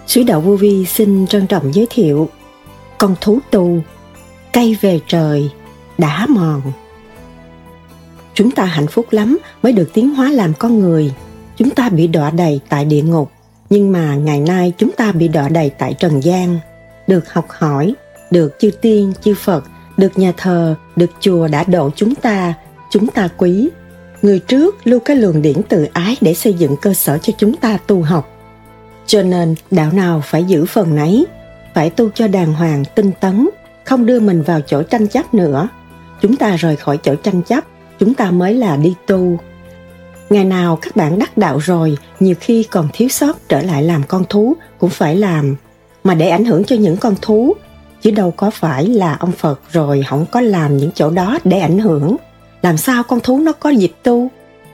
Sứ Đạo Vô Vi xin trân trọng giới thiệu con thú tu, cây về trời, đã mòn. Chúng ta hạnh phúc lắm mới được tiến hóa làm con người. Chúng ta bị đọa đầy tại địa ngục, nhưng mà ngày nay chúng ta bị đọa đầy tại trần gian. Được học hỏi, được chư tiên, chư Phật, được nhà thờ, được chùa đã độ chúng ta quý. Người trước lưu cái luồng điển từ ái để xây dựng cơ sở cho chúng ta tu học. Cho nên đạo nào phải giữ phần nấy, phải tu cho đàng hoàng, tinh tấn, không đưa mình vào chỗ tranh chấp nữa. Chúng ta rời khỏi chỗ tranh chấp, chúng ta mới là đi tu. Ngày nào các bạn đắc đạo rồi, nhiều khi còn thiếu sót trở lại làm con thú cũng phải làm, mà để ảnh hưởng cho những con thú, chứ đâu có phải là ông Phật rồi không có làm những chỗ đó để ảnh hưởng. Làm sao con thú nó có dịp tu?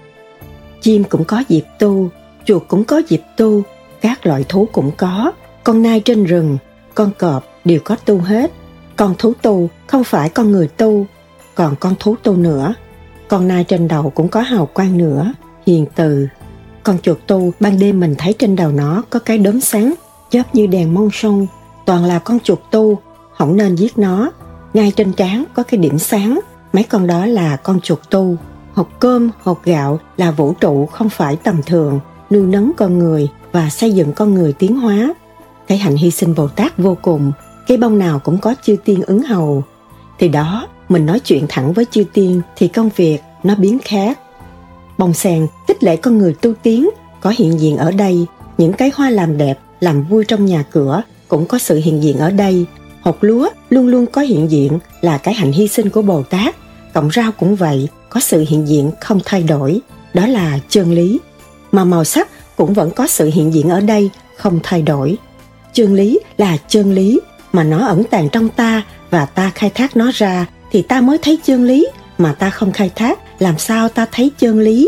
Chim cũng có dịp tu, chuột cũng có dịp tu, các loại thú cũng có. Con nai trên rừng, con cọp đều có tu hết. Con thú tu không phải con người tu, còn con thú tu nữa. Con nai trên đầu cũng có hào quang nữa, hiền từ. Con chuột tu, ban đêm mình thấy trên đầu nó có cái đốm sáng, chớp như đèn mông sông. Toàn là con chuột tu, không nên giết nó. Ngay trên trán có cái điểm sáng, mấy con đó là con chuột tu. Hột cơm, hột gạo là vũ trụ không phải tầm thường, nuôi nấng con người và xây dựng con người tiến hóa. Cái hạnh hy sinh Bồ Tát vô cùng, cái bông nào cũng có chư tiên ứng hầu. Thì đó, mình nói chuyện thẳng với chư tiên thì công việc nó biến khác. Bông sen khích lệ con người tu tiến, có hiện diện ở đây. Những cái hoa làm đẹp, làm vui trong nhà cửa cũng có sự hiện diện ở đây. Hột lúa luôn luôn có hiện diện, là cái hạnh hy sinh của Bồ Tát. Cọng rau cũng vậy, có sự hiện diện không thay đổi, đó là chân lý. Mà màu sắc cũng vẫn có sự hiện diện ở đây, không thay đổi. Chân lý là chân lý, mà nó ẩn tàng trong ta và ta khai thác nó ra thì ta mới thấy chân lý, mà ta không khai thác làm sao ta thấy chân lý.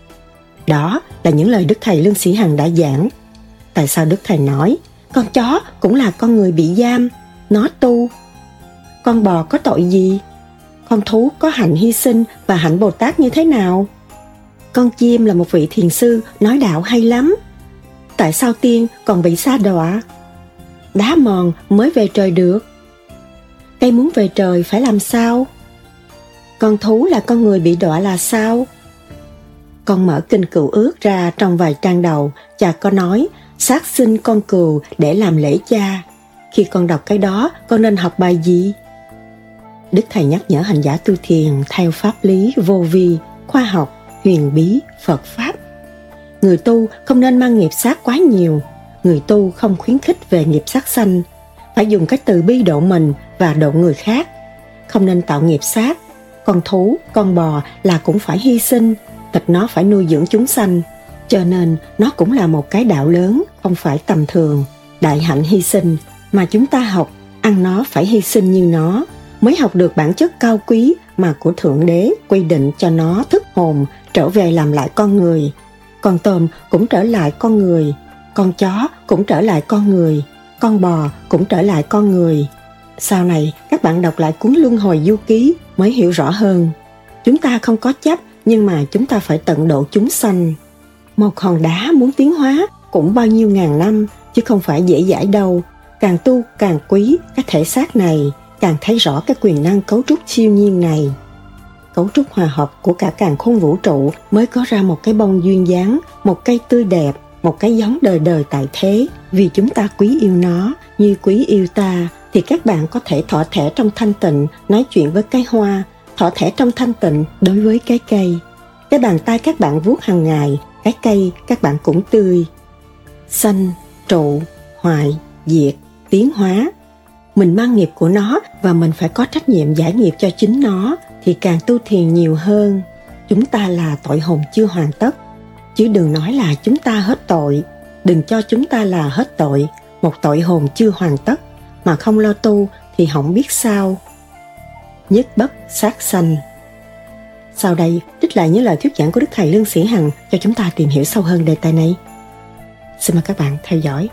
Đó là những lời Đức Thầy Lương Sĩ Hằng đã giảng. Tại sao Đức Thầy nói con chó cũng là con người bị giam, nó tu? Con bò có tội gì? Con thú có hạnh hy sinh và hạnh Bồ Tát như thế nào? Con chim là một vị thiền sư nói đạo hay lắm. Tại sao tiên còn bị sa đọa? Đá mòn mới về trời được. Cây muốn về trời phải làm sao? Con thú là con người bị đọa là sao? Con mở kinh Cựu Ước ra, trong vài trang đầu, cha có nói sát sinh con cừu để làm lễ cha. Khi con đọc cái đó, con nên học bài gì? Đức Thầy nhắc nhở hành giả tu thiền theo pháp lý vô vi, khoa học, huyền bí, Phật Pháp. Người tu không nên mang nghiệp sát quá nhiều. Người tu không khuyến khích về nghiệp sát sanh. Phải dùng cái từ bi độ mình và độ người khác. Không nên tạo nghiệp sát. Con thú, con bò là cũng phải hy sinh. Thịt nó phải nuôi dưỡng chúng sanh. Cho nên nó cũng là một cái đạo lớn, không phải tầm thường. Đại hạnh hy sinh mà chúng ta học, ăn nó phải hy sinh như nó, mới học được bản chất cao quý mà của Thượng Đế quy định cho nó thức hồn, trở về làm lại con người. Con tôm cũng trở lại con người, con chó cũng trở lại con người, con bò cũng trở lại con người. Sau này các bạn đọc lại cuốn Luân Hồi Du Ký mới hiểu rõ hơn. Chúng ta không có chấp, nhưng mà chúng ta phải tận độ chúng sanh. Một hòn đá muốn tiến hóa cũng bao nhiêu ngàn năm, chứ không phải dễ dãi đâu. Càng tu càng quý cái thể xác này, càng thấy rõ cái quyền năng cấu trúc siêu nhiên này. Cấu trúc hòa hợp của cả càn khôn vũ trụ mới có ra một cái bông duyên dáng, một cây tươi đẹp, một cái giống đời đời tại thế. Vì chúng ta quý yêu nó như quý yêu ta, thì các bạn có thể thọ thẻ trong thanh tịnh nói chuyện với cái hoa, thọ thẻ trong thanh tịnh đối với cái cây. Cái bàn tay các bạn vuốt hàng ngày, cái cây các bạn cũng tươi. Sanh, trụ, hoại, diệt, tiến hóa. Mình mang nghiệp của nó và mình phải có trách nhiệm giải nghiệp cho chính nó, thì càng tu thiền nhiều hơn. Chúng ta là tội hồn chưa hoàn tất, chứ đừng nói là chúng ta hết tội. Đừng cho chúng ta là hết tội, một tội hồn chưa hoàn tất, mà không lo tu thì không biết sao. Nhất bất sát sanh. Sau đây, trích lại những lời thuyết giảng của Đức Thầy Lương Sĩ Hằng cho chúng ta tìm hiểu sâu hơn đề tài này. Xin mời các bạn theo dõi.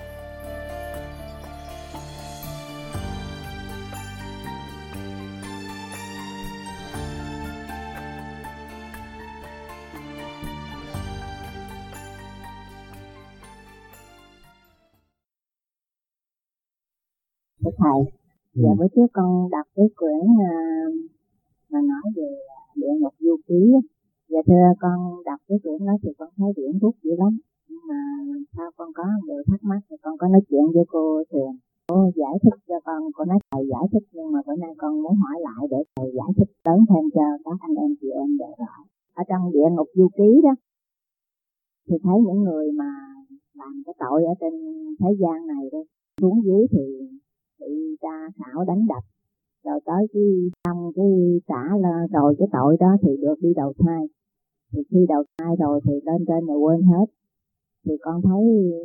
của thầy. Giờ bữa trước con đọc cái quyển mà nói về địa ngục du ký. Dạ thưa con đọc cái quyển đó thì con thấy điển bút dữ lắm. Nhưng mà làm sao con có một điều thắc mắc thì con có nói chuyện với cô Tuyền. Cô giải thích cho con, cô nói thầy giải thích nhưng mà bữa nay con muốn hỏi lại để thầy giải thích lớn thêm cho các anh em chị em để rõ. Ở trong địa ngục du ký đó thì thấy những người mà làm cái tội ở trên thế gian này đó, xuống dưới thì bị tra khảo đánh đập, rồi tới cái xong cái trả rồi cái tội đó thì được đi đầu thai. Thì khi đầu thai rồi thì lên trên rồi quên hết. Thì con thấy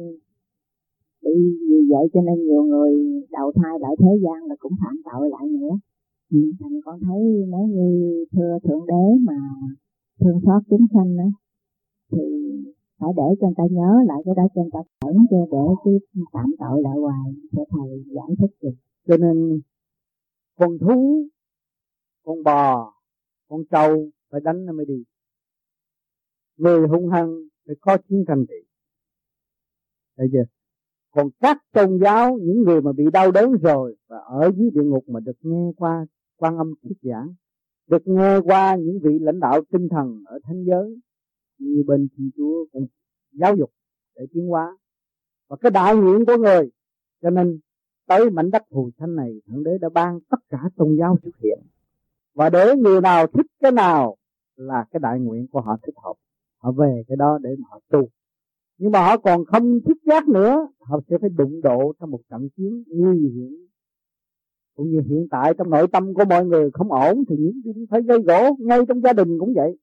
vì vậy cho nên nhiều người đầu thai lại thế gian là cũng phạm tội lại nữa. Thành con thấy nếu như thưa Thượng Đế mà thương xót chúng sanh đó, thì phải để cho người ta nhớ lại cái đó, cho người ta phẫn cho để cái phạm tội lại hoài, cho thầy giải thích được. Cho nên con thú, con bò, con trâu phải đánh nó mới đi. Người hung hăng phải có chiến tranh trị. Thấy chưa? Còn các tôn giáo, những người mà bị đau đớn rồi và ở dưới địa ngục mà được nghe qua Quan Âm thuyết giảng, được nghe qua những vị lãnh đạo tinh thần ở thánh giới như bên Thiên Chúa cũng giáo dục để tiến hóa. Và cái đại nguyện của người, cho nên tới mảnh đất phù sanh này, Thượng Đế đã ban tất cả tôn giáo xuất hiện. Và để người nào thích cái nào là cái đại nguyện của họ thích hợp, họ về cái đó để mà họ tu. Nhưng mà họ còn không thích giác nữa, họ sẽ phải đụng độ trong một trận chiến nguy hiểm. Cũng như hiện tại trong nội tâm của mọi người không ổn thì những chuyện phải gây gỗ, ngay trong gia đình cũng vậy.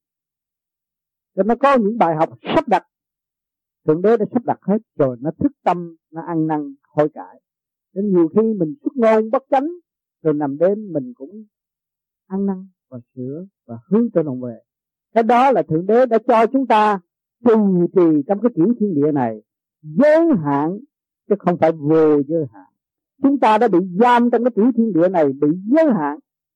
Cho nó có những bài học sắp đặt, Thượng Đế đã sắp đặt hết rồi, nó thức tâm, nó ăn năn hối cải. Nên nhiều khi mình xuất ngôn bất chánh, rồi nằm đêm mình cũng ăn năn và sửa và hướng trở lòng về. Cái đó là Thượng Đế đã cho chúng ta trì trì trong cái tiểu thiên địa này, giới hạn chứ không phải vô giới hạn. Chúng ta đã bị giam trong cái tiểu thiên địa này, bị giới hạn,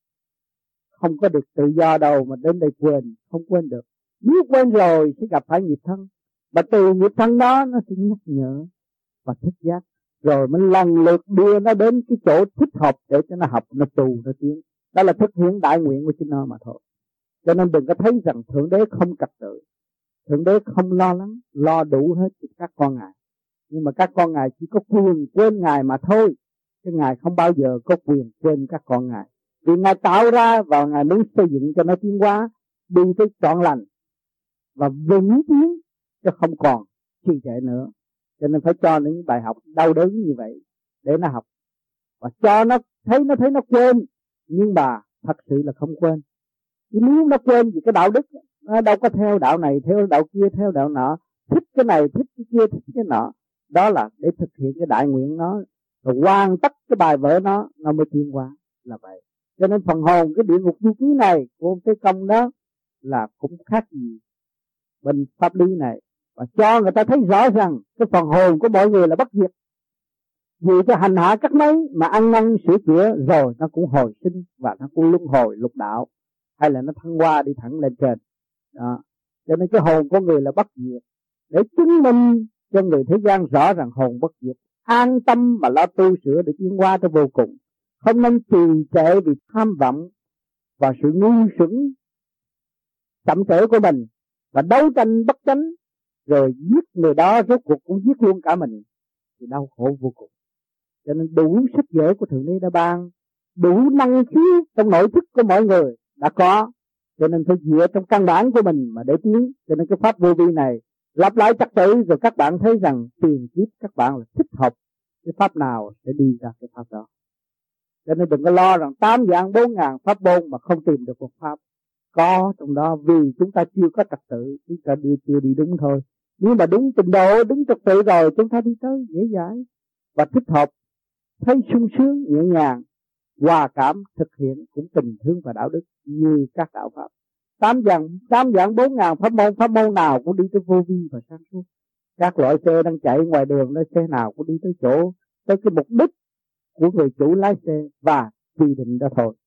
không có được tự do đâu mà đến đây quên, không quên được. Nếu quên rồi sẽ gặp phải nghiệp thân, và từ nghiệp thân đó nó sẽ nhắc nhở và thức giác, rồi mình lần lượt đưa nó đến cái chỗ thích hợp để cho nó học, nó tu, nó tiến. Đó là thực hiện đại nguyện của chính nó mà thôi. Cho nên đừng có thấy rằng Thượng Đế không trật tự, Thượng Đế không lo lắng, lo đủ hết cho các con Ngài. Nhưng mà các con Ngài chỉ có quyền quên Ngài mà thôi, chứ Ngài không bao giờ có quyền quên các con Ngài. Vì Ngài tạo ra và Ngài muốn xây dựng cho nó tiến hóa, đi tới trọn lành và vững tiến, chứ không còn trì trệ nữa. Cho nên phải cho những bài học đau đớn như vậy để nó học, và cho nó thấy nó quên, nhưng mà thật sự là không quên. Chứ nếu nó quên thì cái đạo đức nó đâu có theo đạo này, theo đạo kia, theo đạo nọ, thích cái này, thích cái kia, thích cái nọ. Đó là để thực hiện cái đại nguyện nó, rồi hoàn tất cái bài vở nó mới tiến hóa, là vậy. Cho nên phần hồn cái địa ngục du ký này của ông Tế Công đó là cũng khác gì bên pháp lý này, và cho người ta thấy rõ rằng cái phần hồn của mọi người là bất diệt. Vì cho hành hạ các mấy mà ăn năn sửa chữa rồi nó cũng hồi sinh và nó cũng luân hồi lục đạo, hay là nó thăng hoa đi thẳng lên trên đó. Cho nên cái hồn của người là bất diệt, để chứng minh cho người thế gian rõ rằng hồn bất diệt, an tâm mà lo tu sửa để tiến hóa tới vô cùng, không nên trì trệ vì tham vọng và sự ngu xuẩn chậm trễ của mình, và đấu tranh bất chánh rồi giết người đó, rốt cuộc cũng giết luôn cả mình, thì đau khổ vô cùng. Cho nên đủ sách vở của Thượng Đế đã ban, đủ năng khiếu trong nội thức của mọi người đã có, cho nên phải dựa trong căn bản của mình mà để tiến. Cho nên cái pháp vô vi này lặp lại trật tự, rồi các bạn thấy rằng tiền kiếp các bạn là thích hợp cái pháp nào sẽ đi ra cái pháp đó. Cho nên đừng có lo rằng 8 vạn 4 ngàn pháp môn mà không tìm được một pháp. Có trong đó, vì chúng ta chưa có trật tự, chúng ta chưa đi đúng thôi. Nếu mà đúng trình độ, đúng trật tự rồi, chúng ta đi tới dễ dãi và thích hợp, thấy sung sướng, nhẹ nhàng, hòa cảm, thực hiện cũng tình thương và đạo đức như các đạo pháp. 8 vạn 4 ngàn pháp môn nào cũng đi tới vô vi và sáng suốt. Các loại xe đang chạy ngoài đường đó, xe nào cũng đi tới chỗ, tới cái mục đích của người chủ lái xe và quy định đó thôi.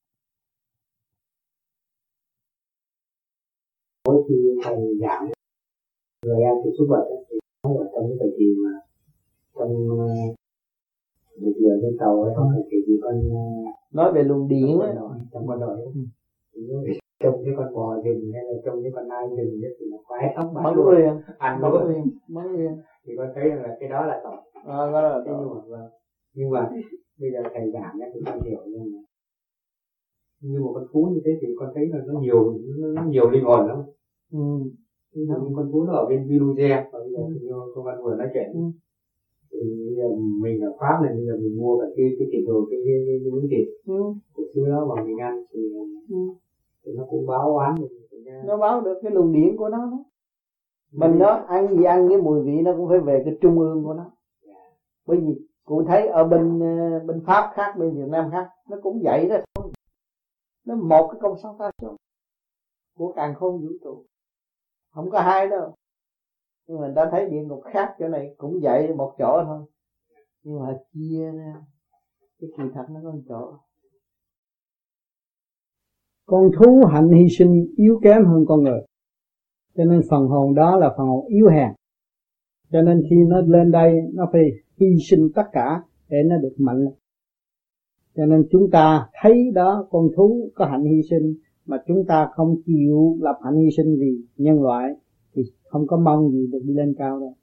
Mỗi khi thầy giảng người ăn thì xuất vật thì nói là trong cái thời kỳ mà trong Bây giờ trên tàu ấy không phải chỉ con nói về luồng điển á, trong quân đội trông cái con bò rừng hay là trông cái con nai rừng thì nó khoái lắm, bắn liền ăn bắn liền thì con thấy là cái đó là tội. Đó là cái nhưng mà bây giờ thầy giảng ấy thì con hiểu nhưng một con thú như thế thì con thấy là nó nhiều linh hồn lắm. Ví dụ như con thú nó ở bên Viluge và bây giờ như con Văn vừa nói chuyện thì bây giờ mình ở Pháp này, bây giờ mình mua cả cái thịt đồ cái miếng thịt của xưa đó mà mình ăn thì nó cũng báo oán mình, nó báo được cái luồng điển của nó đó. Mình nó ăn gì ăn cái mùi vị nó cũng phải về cái trung ương của nó. Bởi vì cụ thấy ở bên Pháp khác, bên Việt Nam khác, nó cũng vậy đó thôi. Nó một cái concentration của càn khôn vũ trụ, không có hai đâu. Nhưng mà người ta thấy địa ngục khác, chỗ này cũng vậy một chỗ thôi, nhưng mà chia ra cái kỳ thật nó có một chỗ. Con thú hạnh hy sinh yếu kém hơn con người, cho nên phần hồn đó là phần hồn yếu hèn. Cho nên khi nó lên đây nó phải hy sinh tất cả để nó được mạnh lên. Cho nên chúng ta thấy đó, con thú có hạnh hy sinh mà chúng ta không chịu lập hạnh hy sinh vì nhân loại thì không có mong gì được đi lên cao đâu.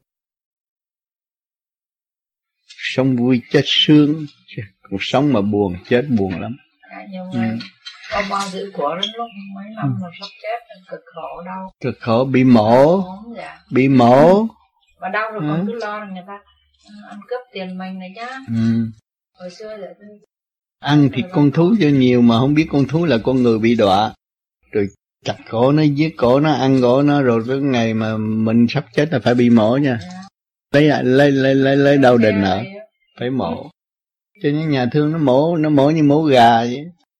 Sống vui chết sướng, cuộc sống mà buồn chết buồn lắm. Nhưng mà có bao giữ của đến lúc mấy năm mà sắp chết cực khổ đâu. Cực khổ bị mổ, bị mổ. Mà đau rồi còn cứ lo là người ta ăn cướp tiền mình này chứ. Hồi xưa là ăn thịt con thú cho nhiều mà không biết con thú là con người bị đọa, rồi chặt cổ nó, giết cổ nó, ăn cổ nó, rồi cái ngày mà mình sắp chết là phải bị mổ nha. Lấy đâu đền nợ, phải mổ. Cho nên nhà thương nó mổ như mổ gà vậy.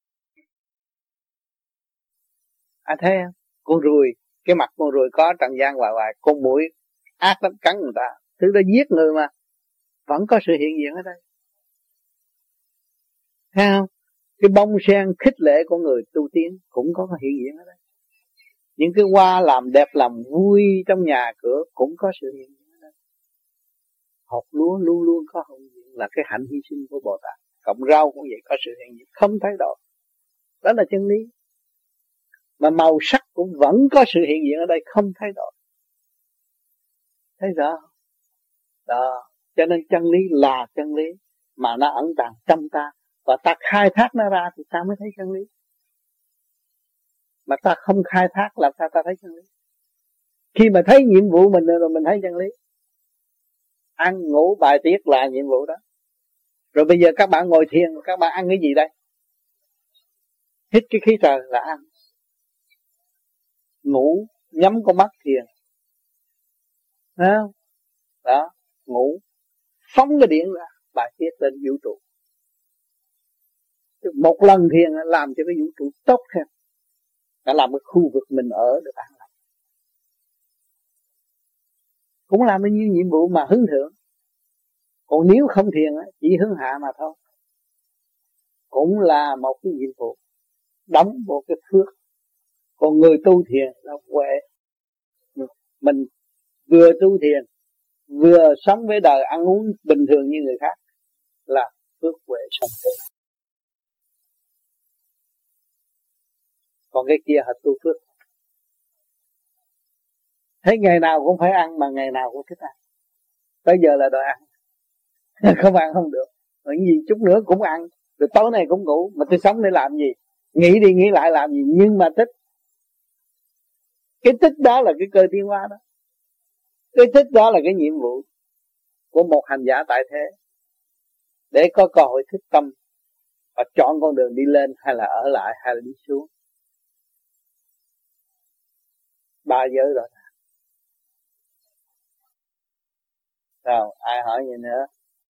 Thấy không? Con ruồi, cái mặt con ruồi có trần gian hoài, con muỗi ác lắm cắn người ta, thứ đó giết người mà vẫn có sự hiện diện ở đây. Thấy không? Cái bông sen khích lệ của người tu tiến cũng có hiện diện ở đây. Những cái hoa làm đẹp làm vui trong nhà cửa cũng có sự hiện diện ở đây. Hột lúa luôn luôn có hiện diện là cái hạnh hy sinh của Bồ Tát. Cộng rau cũng vậy, có sự hiện diện không thay đổi. Đó là chân lý. Mà màu sắc cũng vẫn có sự hiện diện ở đây không thay đổi. Thấy rõ không? Đó. Cho nên chân lý là chân lý mà nó ẩn tàng trong ta, và ta khai thác nó ra thì ta mới thấy chân lý. Mà ta không khai thác làm sao ta thấy chân lý? Khi mà thấy nhiệm vụ mình rồi mình thấy chân lý. Ăn ngủ bài tiết là nhiệm vụ đó. Rồi bây giờ các bạn ngồi thiền, các bạn ăn cái gì đây? Hít cái khí trời là ăn. Ngủ, nhắm con mắt thiền. Thấy không? Đó, ngủ. Phóng cái điện ra, bài tiết lên vũ trụ. Một lần thiền làm cho cái vũ trụ tốt hơn. Đã làm cái khu vực mình ở được an lành. Cũng làm bao nhiêu nhiệm vụ mà hướng thượng. Còn nếu không thiền chỉ hướng hạ mà thôi. Cũng là một cái nhiệm vụ đóng một cái phước. Còn người tu thiền là huệ. Mình vừa tu thiền, vừa sống với đời ăn uống bình thường như người khác là phước huệ song tu. Còn cái kia họ tu phước. Thấy ngày nào cũng phải ăn mà ngày nào cũng thích ăn. Tới giờ là đòi ăn. Không ăn không được. Những gì chút nữa cũng ăn. Rồi tối nay cũng ngủ. Mà tôi sống để làm gì? Nghĩ đi nghĩ lại làm gì? Nhưng mà thích. Cái thích đó là cái cơ tiến hóa đó. Cái thích đó là cái nhiệm vụ của một hành giả tại thế. Để có cơ hội thích tâm và chọn con đường đi lên hay là ở lại hay là đi xuống. 3 giới rồi. Sao? Ai hỏi gì nữa?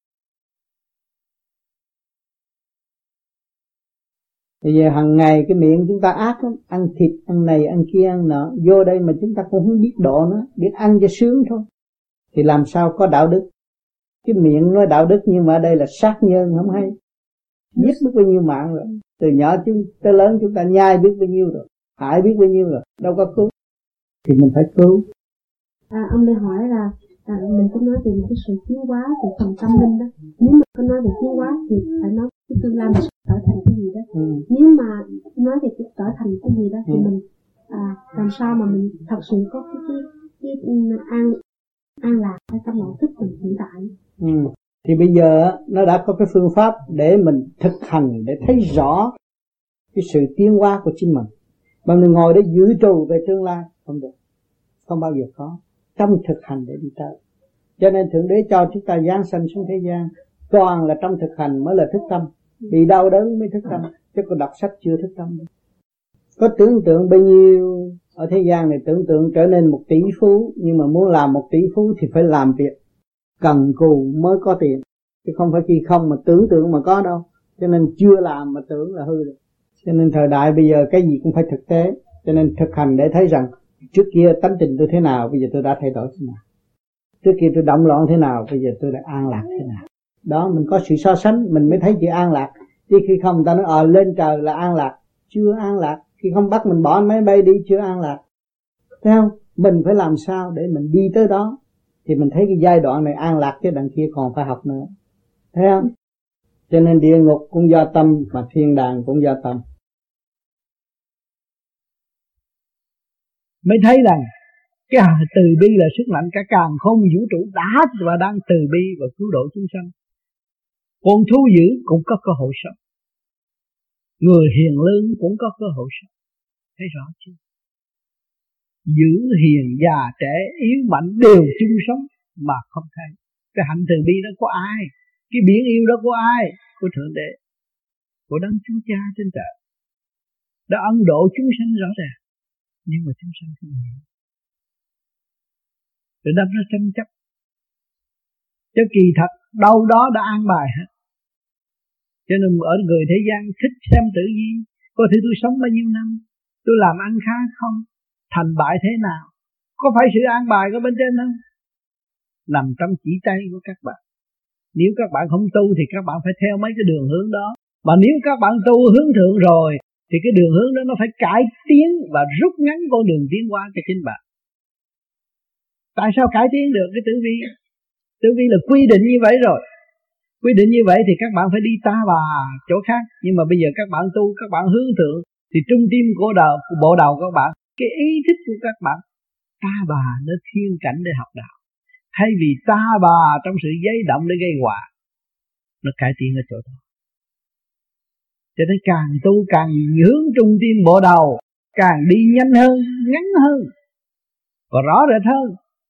Bây giờ hàng ngày cái miệng chúng ta ác lắm, ăn thịt, ăn này, ăn kia, ăn nọ. Vô đây mà chúng ta cũng không biết độ nữa, biết ăn cho sướng thôi. Thì làm sao có đạo đức? Cái miệng nói đạo đức nhưng mà ở đây là sát nhân không hay. Giết biết bao nhiêu mạng rồi. Từ nhỏ tới lớn chúng ta nhai biết bao nhiêu rồi, hại biết bao nhiêu rồi, đâu có cứu. Thì mình phải cứu. Ông để hỏi là mình có nói về một cái sự tiến hóa về phần tâm linh đó. Nếu mà có nói về tiến hóa thì phải nói cái tương lai mình sẽ trở thành cái gì đó. Nếu mà nói về cái trở thành cái gì đó thì mình làm sao mà mình thật sự có cái an lạc ở trong nội thức mình hiện tại. Thì bây giờ nó đã có cái phương pháp để mình thực hành, để thấy rõ cái sự tiến hóa của chính mình. Mà mình ngồi để dự trù về tương lai không được, không bao giờ có. Trong thực hành để đi tới. Cho nên Thượng Đế cho chúng ta giáng sanh xuống thế gian, toàn là trong thực hành mới là thức tâm. Bị đau đớn mới thức tâm, chứ còn đọc sách chưa thức tâm đâu. Có tưởng tượng bao nhiêu ở thế gian này, tưởng tượng trở nên một tỷ phú, nhưng mà muốn làm một tỷ phú thì phải làm việc cần cù mới có tiền, chứ không phải khi không mà tưởng tượng mà có đâu. Cho nên chưa làm mà tưởng là hư rồi. Cho nên thời đại bây giờ cái gì cũng phải thực tế. Cho nên thực hành để thấy rằng trước kia tánh tình tôi thế nào, bây giờ tôi đã thay đổi thế nào. Trước kia tôi động loạn thế nào, bây giờ tôi đã an lạc thế nào. Đó, mình có sự so sánh mình mới thấy chữ an lạc. Chứ khi không người ta nói lên trời là an lạc, chưa an lạc. Khi không bắt mình bỏ máy bay đi, chưa an lạc. Thấy không? Mình phải làm sao để mình đi tới đó thì mình thấy cái giai đoạn này an lạc, chứ đằng kia còn phải học nữa. Thấy không? Cho nên địa ngục cũng do tâm, mà thiên đàng cũng do tâm. Mới thấy rằng cái từ bi là sức mạnh cả càn khôn vũ trụ đã và đang từ bi và cứu độ chúng sanh. Con thú dữ cũng có cơ hội sống, người hiền lương cũng có cơ hội sống. Thấy rõ chưa? Dữ hiền già trẻ yếu mạnh đều chung sống mà không thấy. Cái hạnh từ bi đó có ai? Cái biển yêu đó có ai? Của Thượng Đế, của Đấng Chúa Cha trên trời, đã ân độ chúng sanh rõ ràng. Nhưng mà chúng sanh không hiểu, rồi đâm ra tranh chấp. Chứ kỳ thật đâu đó đã an bài hết. Cho nên ở người thế gian thích xem tự nhiên. Có thể tôi sống bao nhiêu năm, tôi làm ăn khá không, thành bại thế nào, có phải sự an bài của bên trên không? Nằm trong chỉ tay của các bạn. Nếu các bạn không tu thì các bạn phải theo mấy cái đường hướng đó. Mà nếu các bạn tu hướng thượng rồi thì cái đường hướng đó nó phải cải tiến và rút ngắn con đường tiến hóa cho chính bạn. Tại sao cải tiến được cái tử vi? Tử vi là quy định như vậy rồi. Quy định như vậy thì các bạn phải đi ta bà chỗ khác. Nhưng mà bây giờ các bạn tu, các bạn hướng thượng thì trung tim của bộ đầu các bạn, cái ý thức của các bạn ta bà nó thiên cảnh để học đạo. Thay vì ta bà trong sự giấy động để gây họa, nó cải tiến ở chỗ đó. Cho nên càng tu càng hướng trung tim bộ đầu, càng đi nhanh hơn, ngắn hơn và rõ rệt hơn.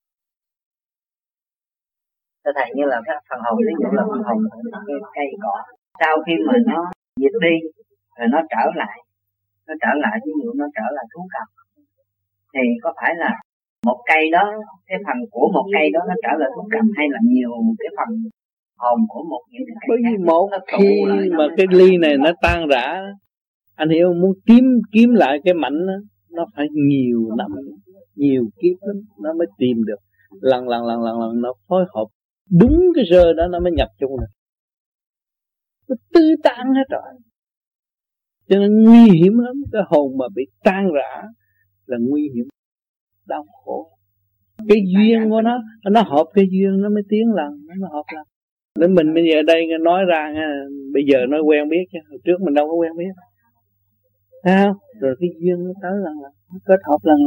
Thầy như là các phần hồn, ví dụ là phần hồn cây cỏ, sau khi mà nó diệt đi rồi nó trở lại, ví dụ nó trở lại thú cầm, thì có phải là một cây đó, cái phần của một cây đó nó trở lại thú cầm, hay là nhiều cái phần hồn của một những cái cây? Bởi vì một khi mà lại, cái ly này nó tan rã, anh hiểu, muốn kiếm lại cái mảnh đó, nó phải nhiều năm, nhiều kiếp lắm nó mới tìm được. Lần nó phối hợp đúng cái rơ đó nó mới nhập chung được. Nó tư tan hết rồi. Cho nên nguy hiểm lắm. Cái hồn mà bị tan rã là nguy hiểm, đau khổ. Cái duyên của nó hợp cái duyên nó mới tiến lần, nó mới hợp lần. Nên mình bây giờ đây nói ra, bây giờ nói quen biết chứ hồi trước mình đâu có quen biết. Thấy không? Rồi cái duyên nó tới lần, nó kết hợp lần.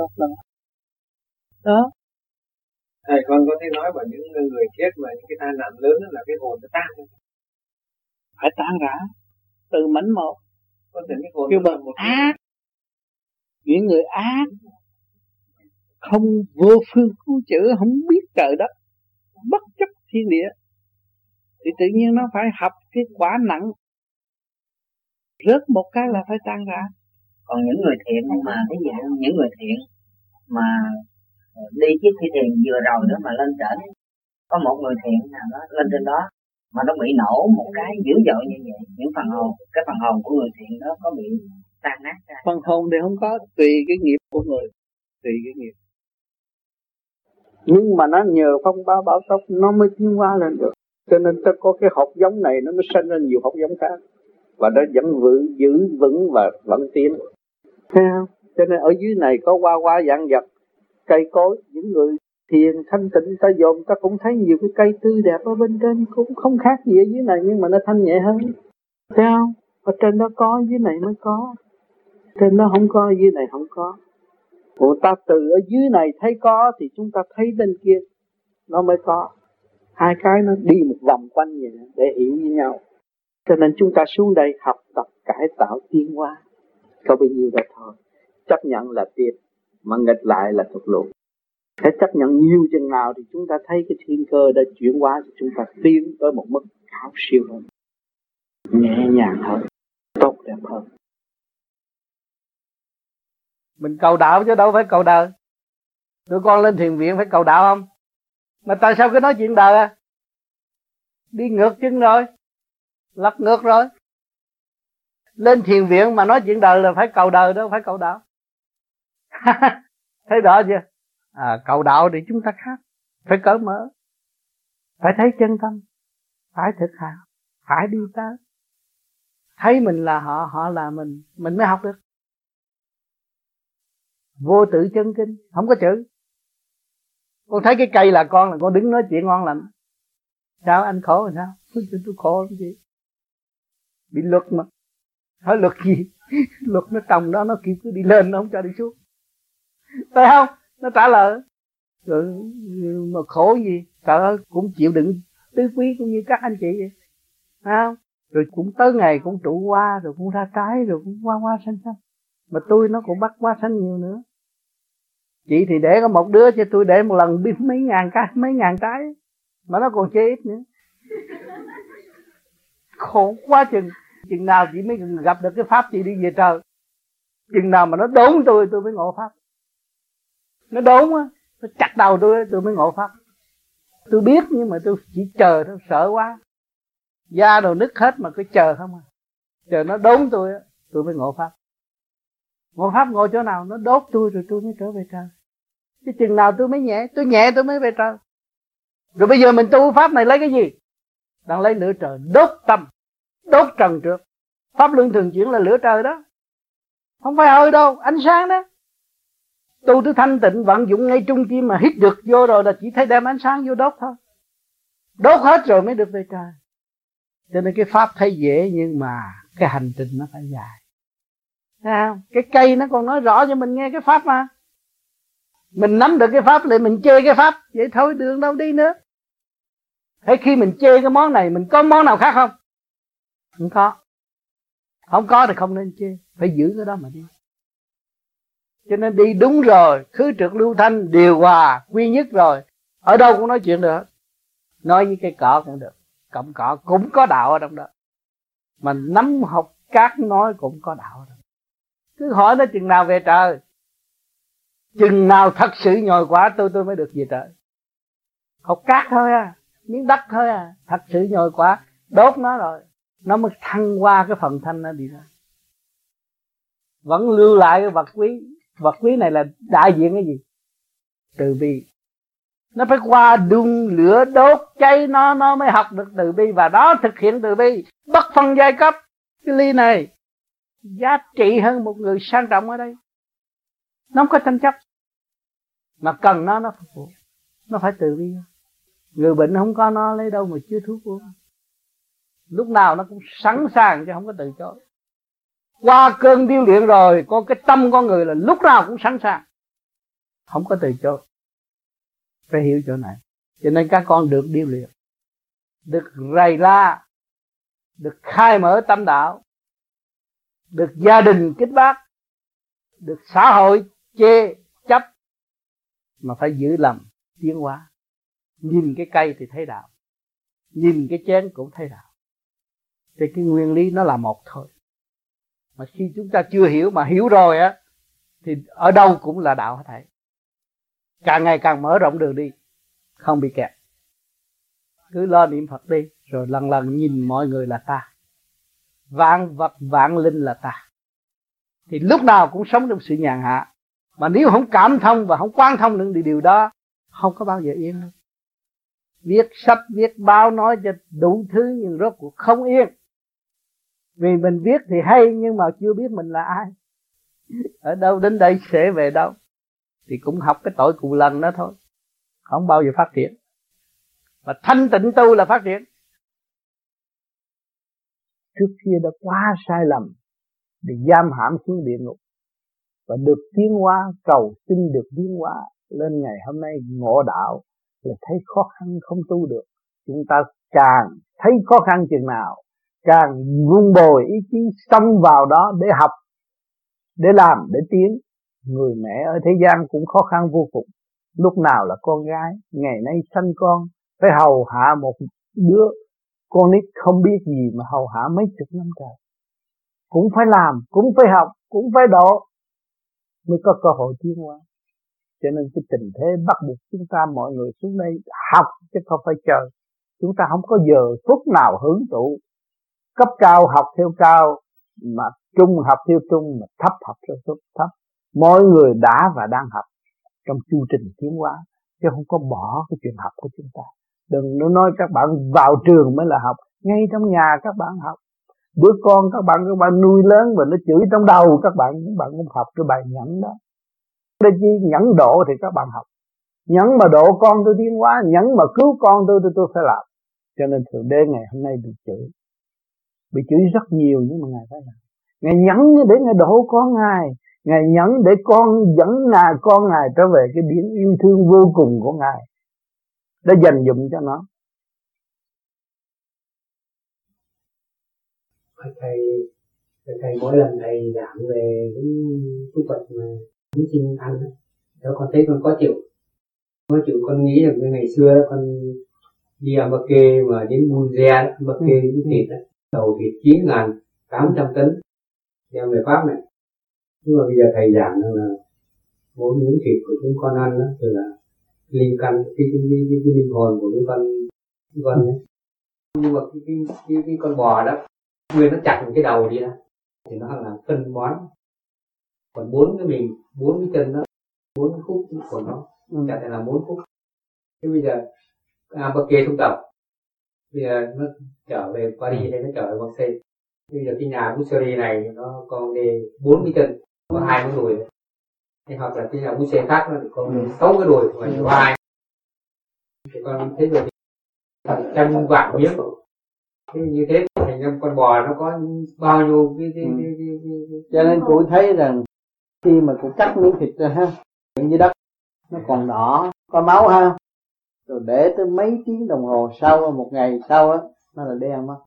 Đó. Thầy con có thể nói vào những người chết mà những cái tai nạn lớn đó là cái hồn nó tan. Phải tan rã từ mảnh một. Có thể cái hồn kêu bằng ác. Những người ác không vô phương cứu chữa, không biết trời đất, bất chấp thiên địa, thì tự nhiên nó phải học cái quả nặng, rớt một cái là phải tan rã. Còn những người thiện mà ví dụ những người thiện mà đi chiếc phi thuyền vừa rồi đó mà lên trển, có một người thiện nào đó lên trên đó mà nó bị nổ một cái dữ dội như vậy, những phần hồn, cái phần hồn của người thiện đó có bị tan nát ra? Phần hồn thì không có, tùy cái nghiệp của người, tùy cái nghiệp. Nhưng mà nó nhờ phong ba bảo tốc nó mới tiến hóa lên được. Cho nên ta có cái hột giống này nó mới sinh ra nhiều hột giống khác, và nó vẫn giữ vững và vẫn tiến. Thấy không? Cho nên ở dưới này có hoa dạng vật, cây cối, những người thiền thanh tịnh ta dồn ta cũng thấy nhiều cái cây tươi đẹp ở bên trên, cũng không khác gì ở dưới này, nhưng mà nó thanh nhẹ hơn. Thấy không? Ở trên đó có, dưới này mới có. Trên đó không có, dưới này không có. Còn ta từ ở dưới này thấy có thì chúng ta thấy bên kia nó mới có. Hai cái nó đi một vòng quanh vậy để hiểu với nhau. Cho nên chúng ta xuống đây học tập cải tạo tiến hóa. Có bao nhiêu đó thôi. Chấp nhận là tiến, mà nghịch lại là thụt lùi. Hãy chấp nhận nhiều chừng nào thì chúng ta thấy cái thiên cơ đã chuyển hóa, thì chúng ta tiến tới một mức cao siêu hơn, nhẹ nhàng hơn, tốt đẹp hơn. Mình cầu đạo chứ đâu phải cầu đời. Tụi con lên thiền viện phải cầu đạo không? Mà tại sao cứ nói chuyện đời à? Đi ngược chân rồi, lật ngược rồi. Lên thiền viện mà nói chuyện đời là phải cầu đời đó, phải cầu đạo. Thấy rõ chưa? Cầu đạo thì chúng ta khác, phải cởi mở, phải thấy chân tâm, phải thực hành, phải đi tới. Thấy mình là họ, họ là mình mới học được. Vô tự chân kinh, không có chữ. Con thấy cái cây là con đứng nói chuyện ngon lành. Sao anh khổ rồi sao? Tôi khổ làm gì? Bị luật mà. Hỏi luật gì? Luật nó trồng đó, nó kêu cứ đi lên, nó không cho đi xuống. Thấy không? Nó trả lời. Rồi mà khổ gì? Trời ơi, cũng chịu đựng tứ quý cũng như các anh chị vậy. Thấy không? Rồi cũng tới ngày cũng trụ hoa, rồi cũng ra trái, rồi cũng hoa xanh xanh. Mà tôi nó cũng bắt hoa xanh nhiều nữa. Chị thì để có một đứa, chứ tôi để một lần biết mấy ngàn trái. Mà nó còn chê ít nữa. Khổ quá chừng. Chừng nào chị mới gặp được cái pháp chị đi về trời. Chừng nào mà nó đốn tôi mới ngộ pháp. Nó đốn á, nó chặt đầu tôi mới ngộ pháp. Tôi biết nhưng mà tôi chỉ chờ thôi, sợ quá. Da đồ nứt hết mà cứ chờ không à. Chờ nó đốn tôi mới ngộ pháp. Ngộ pháp ngộ chỗ nào? Nó đốt tôi rồi tôi mới trở về trời. Chứ chừng nào tôi mới nhẹ tôi mới về trời. Rồi bây giờ mình tu pháp này lấy cái gì? Đang lấy lửa trời đốt tâm, đốt trần trước. Pháp luân thường chuyển là lửa trời đó, không phải hơi đâu, ánh sáng đó. Tu tới thanh tịnh vận dụng ngay trung tim mà hít được vô rồi là chỉ thấy đem ánh sáng vô đốt thôi. Đốt hết rồi mới được về trời. Cho nên cái pháp thấy dễ nhưng mà cái hành trình nó phải dài. Thấy không? Cái cây nó còn nói rõ cho mình nghe cái pháp mà. Mình nắm được cái pháp lại mình chê cái pháp, vậy thôi đường đâu đi nữa. Thế khi mình chê cái món này, mình có món nào khác không? Không có. Không có thì không nên chê, phải giữ cái đó mà đi. Cho nên đi đúng rồi, khứ trượt lưu thanh, điều hòa, quy nhất rồi. Ở đâu cũng nói chuyện được. Nói với cây cỏ cũng được, cọng cỏ cũng có đạo ở trong đó. Mà nắm học cát nói cũng có đạo ở đó. Cứ hỏi nó chừng nào về trời. Chừng nào thật sự nhồi quả tôi mới được về trời. Học cát thôi à, miếng đất thôi à. Thật sự nhồi quả, đốt nó rồi nó mới thăng qua cái phần thanh nó đi ra. Vẫn lưu lại cái vật quý. Vật quý này là đại diện cái gì? Từ bi. Nó phải qua đun lửa đốt cháy nó mới học được từ bi. Và đó thực hiện từ bi, bất phân giai cấp. Cái ly này giá trị hơn một người sang trọng ở đây. Nó không có tranh chấp. Mà cần nó phục vụ. Nó phải từ bi. Người bệnh không có nó lấy đâu mà chữa thuốc uống. Lúc nào nó cũng sẵn sàng chứ không có từ chối. Qua cơn điêu luyện rồi, có cái tâm con người là lúc nào cũng sẵn sàng, không có từ chối. Phải hiểu chỗ này. Cho nên các con được điêu luyện, được rầy la, được khai mở tâm đạo, được gia đình kích bác, được xã hội chê chấp, mà phải giữ lầm tiến hóa. Nhìn cái cây thì thấy đạo, nhìn cái chén cũng thấy đạo. Thì cái nguyên lý nó là một thôi. Mà khi chúng ta chưa hiểu mà hiểu rồi á, thì ở đâu cũng là đạo hết thảy. Càng ngày càng mở rộng đường đi, không bị kẹt. Cứ lo niệm Phật đi, rồi lần lần nhìn mọi người là ta, vạn vật vạn linh là ta. Thì lúc nào cũng sống trong sự nhàn hạ. Mà nếu không cảm thông và không quan thông được điều đó, không có bao giờ yên đâu. Viết sách, viết báo nói cho đủ thứ nhưng rốt cuộc không yên. Vì mình viết thì hay nhưng mà chưa biết mình là ai, ở đâu đến đây sẽ về đâu. Thì cũng học cái tội cù lần đó thôi. không bao giờ phát triển. Mà thanh tịnh tu là phát triển. Trước kia đã quá sai lầm bị giam hãm xuống địa ngục và được tiến hóa, cầu xin được tiến hóa lên ngày hôm nay ngộ đạo là thấy khó khăn không tu được. Chúng ta càng thấy khó khăn chừng nào, càng vun bồi ý chí xông vào đó để học, để làm, để tiến. Người mẹ ở thế gian cũng khó khăn vô cùng. Lúc nào là con gái, ngày nay sanh con, phải hầu hạ một đứa con nít không biết gì mà hầu hạ mấy chục năm trời. Cũng phải làm, cũng phải học, cũng phải độ mới có cơ hội tiến hóa. Cho nên cái tình thế bắt buộc chúng ta mọi người xuống đây học chứ không phải chờ. Chúng ta không có giờ phút nào hưởng thụ. Cấp cao học theo cao, mà trung học theo trung, mà thấp học theo thấp. Mọi người đã và đang học trong chu trình tiến hóa, chứ không có bỏ cái chuyện học của chúng ta. Đừng nói các bạn vào trường mới là học, ngay trong nhà các bạn học. Đứa con các bạn nuôi lớn và nó chửi trong đầu các bạn cũng học cái bài nhẫn đó. Để chi nhẫn độ thì các bạn học. Nhẫn mà độ con tôi tiến hóa, nhẫn mà cứu con tôi phải làm. Cho nên Thượng Đế ngày hôm nay bị chửi rất nhiều, nhưng mà Ngài phải làm. Ngài nhẫn để Ngài độ con Ngài nhẫn để dẫn con Ngài trở về cái biển yêu thương vô cùng của Ngài, để dành dụm cho nó. Thầy mỗi lần thầy giảng về cái tu Phật mà chúng sinh ăn đó, con thấy con khó chịu. Con nghĩ là ngày xưa con đi ăn bạc kê mà đến Bunze, bạc kê những thịt đó, đầu thịt 9.800 tấn đem về Pháp này. Nhưng mà bây giờ thầy giảng là mỗi miếng thịt của chúng con ăn đó thì là linh căn cái linh hồn của cái con ấy. Nhưng mà cái con bò đó nguyên nó chặt cái đầu đi đó thì nó là phân bón. Còn bốn cái chân đó, 4 khúc của nó chặt thì là 4 khúc. Thế bây giờ bậc kê thông tập, bây giờ nó trở về Paris hay nó trở về Marseille. Bây giờ cái nhà Boucherie này nó còn đi 4 cái chân, có 2 cái đùi. Thế hoặc là cái nhà Boucher khác nó có 6 cái đùi và có 2. Thì con thấy rồi thì trăm vạn miếng. Thế như thế thành ra con bò nó có bao nhiêu cái cho nên cụ thấy rằng khi mà cụ cắt miếng thịt ra ha, dưới đất nó còn đỏ, có máu ha, rồi để tới mấy tiếng đồng hồ sau, một ngày sau á, nó là đen mất.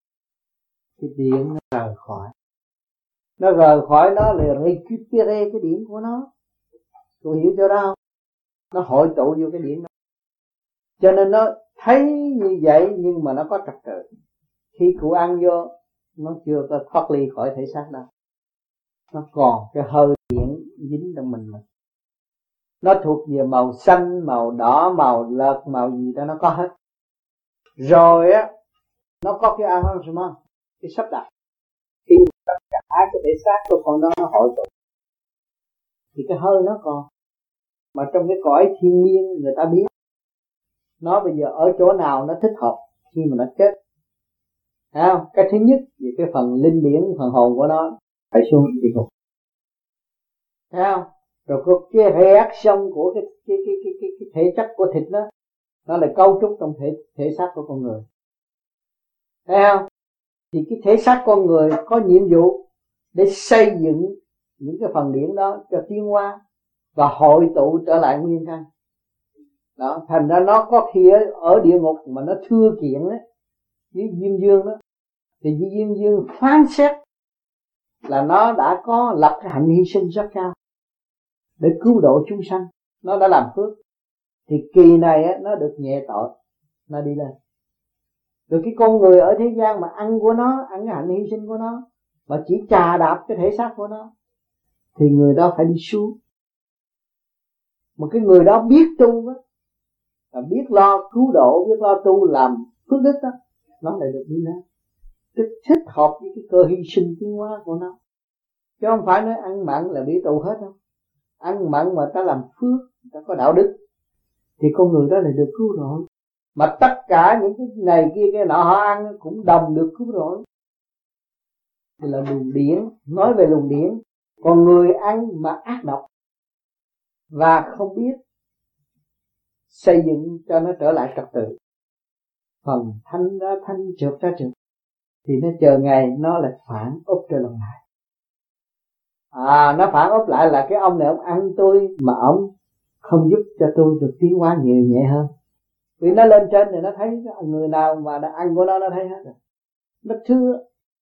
Cái điện nó rời khỏi, nó là récupérer cái điện của nó. Cụ hiểu cho đâu? Nó hội tụ vô cái điện đó. Cho nên nó thấy như vậy nhưng mà nó có trật tự. Khi cụ ăn vô, nó chưa có thoát ly khỏi thể xác đâu. Nó còn cái hơi điện dính trong mình. Nó thuộc về màu xanh, màu đỏ, màu lợt, màu gì đó nó có hết. Rồi á, nó có cái arrangement, cái sắp đặt. Khi tất cả cái thể xác của con đó nó hội tụ thì cái hơi nó còn. Mà trong cái cõi thiên nhiên người ta biết nó bây giờ ở chỗ nào nó thích hợp khi mà nó chết. Thấy không? Cái thứ nhất về cái phần linh điển, phần hồn của nó phải xuống địa ngục. Thấy không? Rồi cái reaction của cái thể chất của thịt nó là cấu trúc trong thể xác của con người. Thấy không? Thì cái thể xác con người có nhiệm vụ để xây dựng những cái phần điển đó cho tiến hóa và hội tụ trở lại nguyên căn. Đó, thành ra nó có khi ở địa ngục mà nó thưa kiện á, với Diêm Dương đó, thì Diêm Dương phán xét là nó đã có lập cái hạnh hy sinh rất cao để cứu độ chúng sanh, nó đã làm phước. Thì kỳ này á, nó được nhẹ tội, nó đi lên. Rồi cái con người ở thế gian mà ăn của nó, ăn cái hạnh hy sinh của nó, mà chỉ chà đạp cái thể xác của nó, thì người đó phải đi xuống. Mà cái người đó biết tu á, và biết lo cứu độ, biết lo tu làm phước đức đó, nó lại được đi lên. Tức thích hợp với cái cơ hy sinh tiến hóa của nó. Chứ không phải nói ăn mặn là bị tù hết đâu. Ăn mặn mà ta làm phước, ta có đạo đức, thì con người đó lại được cứu rỗi. Mà tất cả những cái này kia cái nọ họ ăn cũng đồng được cứu rỗi. Thì là luồng điển, nói về luồng điển. Còn người ăn mà ác độc và không biết xây dựng cho nó trở lại trật tự. Phần thanh ra thanh, trượt ra trượt, thì nó chờ ngày nó lại phản úp trở lại. Nó phản úp lại là cái ông này ông ăn tôi mà ông không giúp cho tôi được tiến hóa nhiều nhẹ hơn. Vì nó lên trên thì nó thấy người nào mà đã ăn của nó thấy hết rồi. Nó thưa,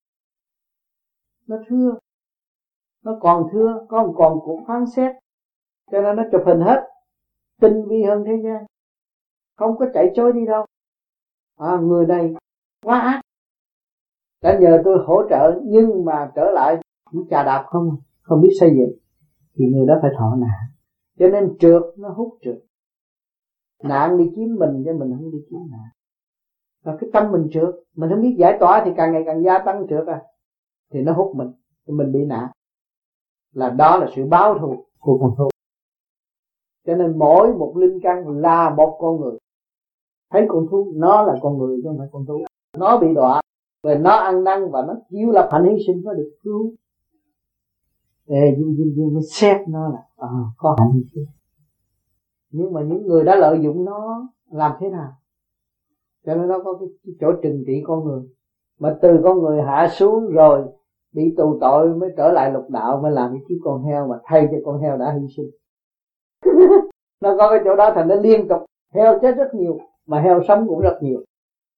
nó còn thưa, còn cuộc phán xét, cho nên nó chụp hình hết, tinh vi hơn thế gian, không có chạy trối đi đâu. Người này quá ác, đã nhờ tôi hỗ trợ nhưng mà trở lại cũng chà đạp không biết xây dựng, thì người đó phải thọ nạn. Cho nên trượt nó hút trượt, nạn đi kiếm mình chứ mình không đi kiếm nạn. Và cái tâm mình trượt, mình không biết giải tỏa thì càng ngày càng gia tăng trượt thì nó hút mình bị nạn. Đó là sự báo thù của con thú. Cho nên mỗi một linh căn là một con người. Thấy con thú nó là con người chứ không phải con thú. Nó bị đọa, rồi nó ăn năn và nó chịu lập hạnh hy sinh nó được cứu. Để duyên xét nó là có hạnh hy sinh. Nhưng mà những người đã lợi dụng nó làm thế nào? Cho nên nó có cái chỗ trừng trị con người. Mà từ con người hạ xuống rồi bị tù tội mới trở lại lục đạo, mới làm cái chiếc con heo mà thay cho con heo đã hy sinh. Nó có cái chỗ đó thành nó liên tục heo chết rất nhiều mà heo sống cũng rất nhiều.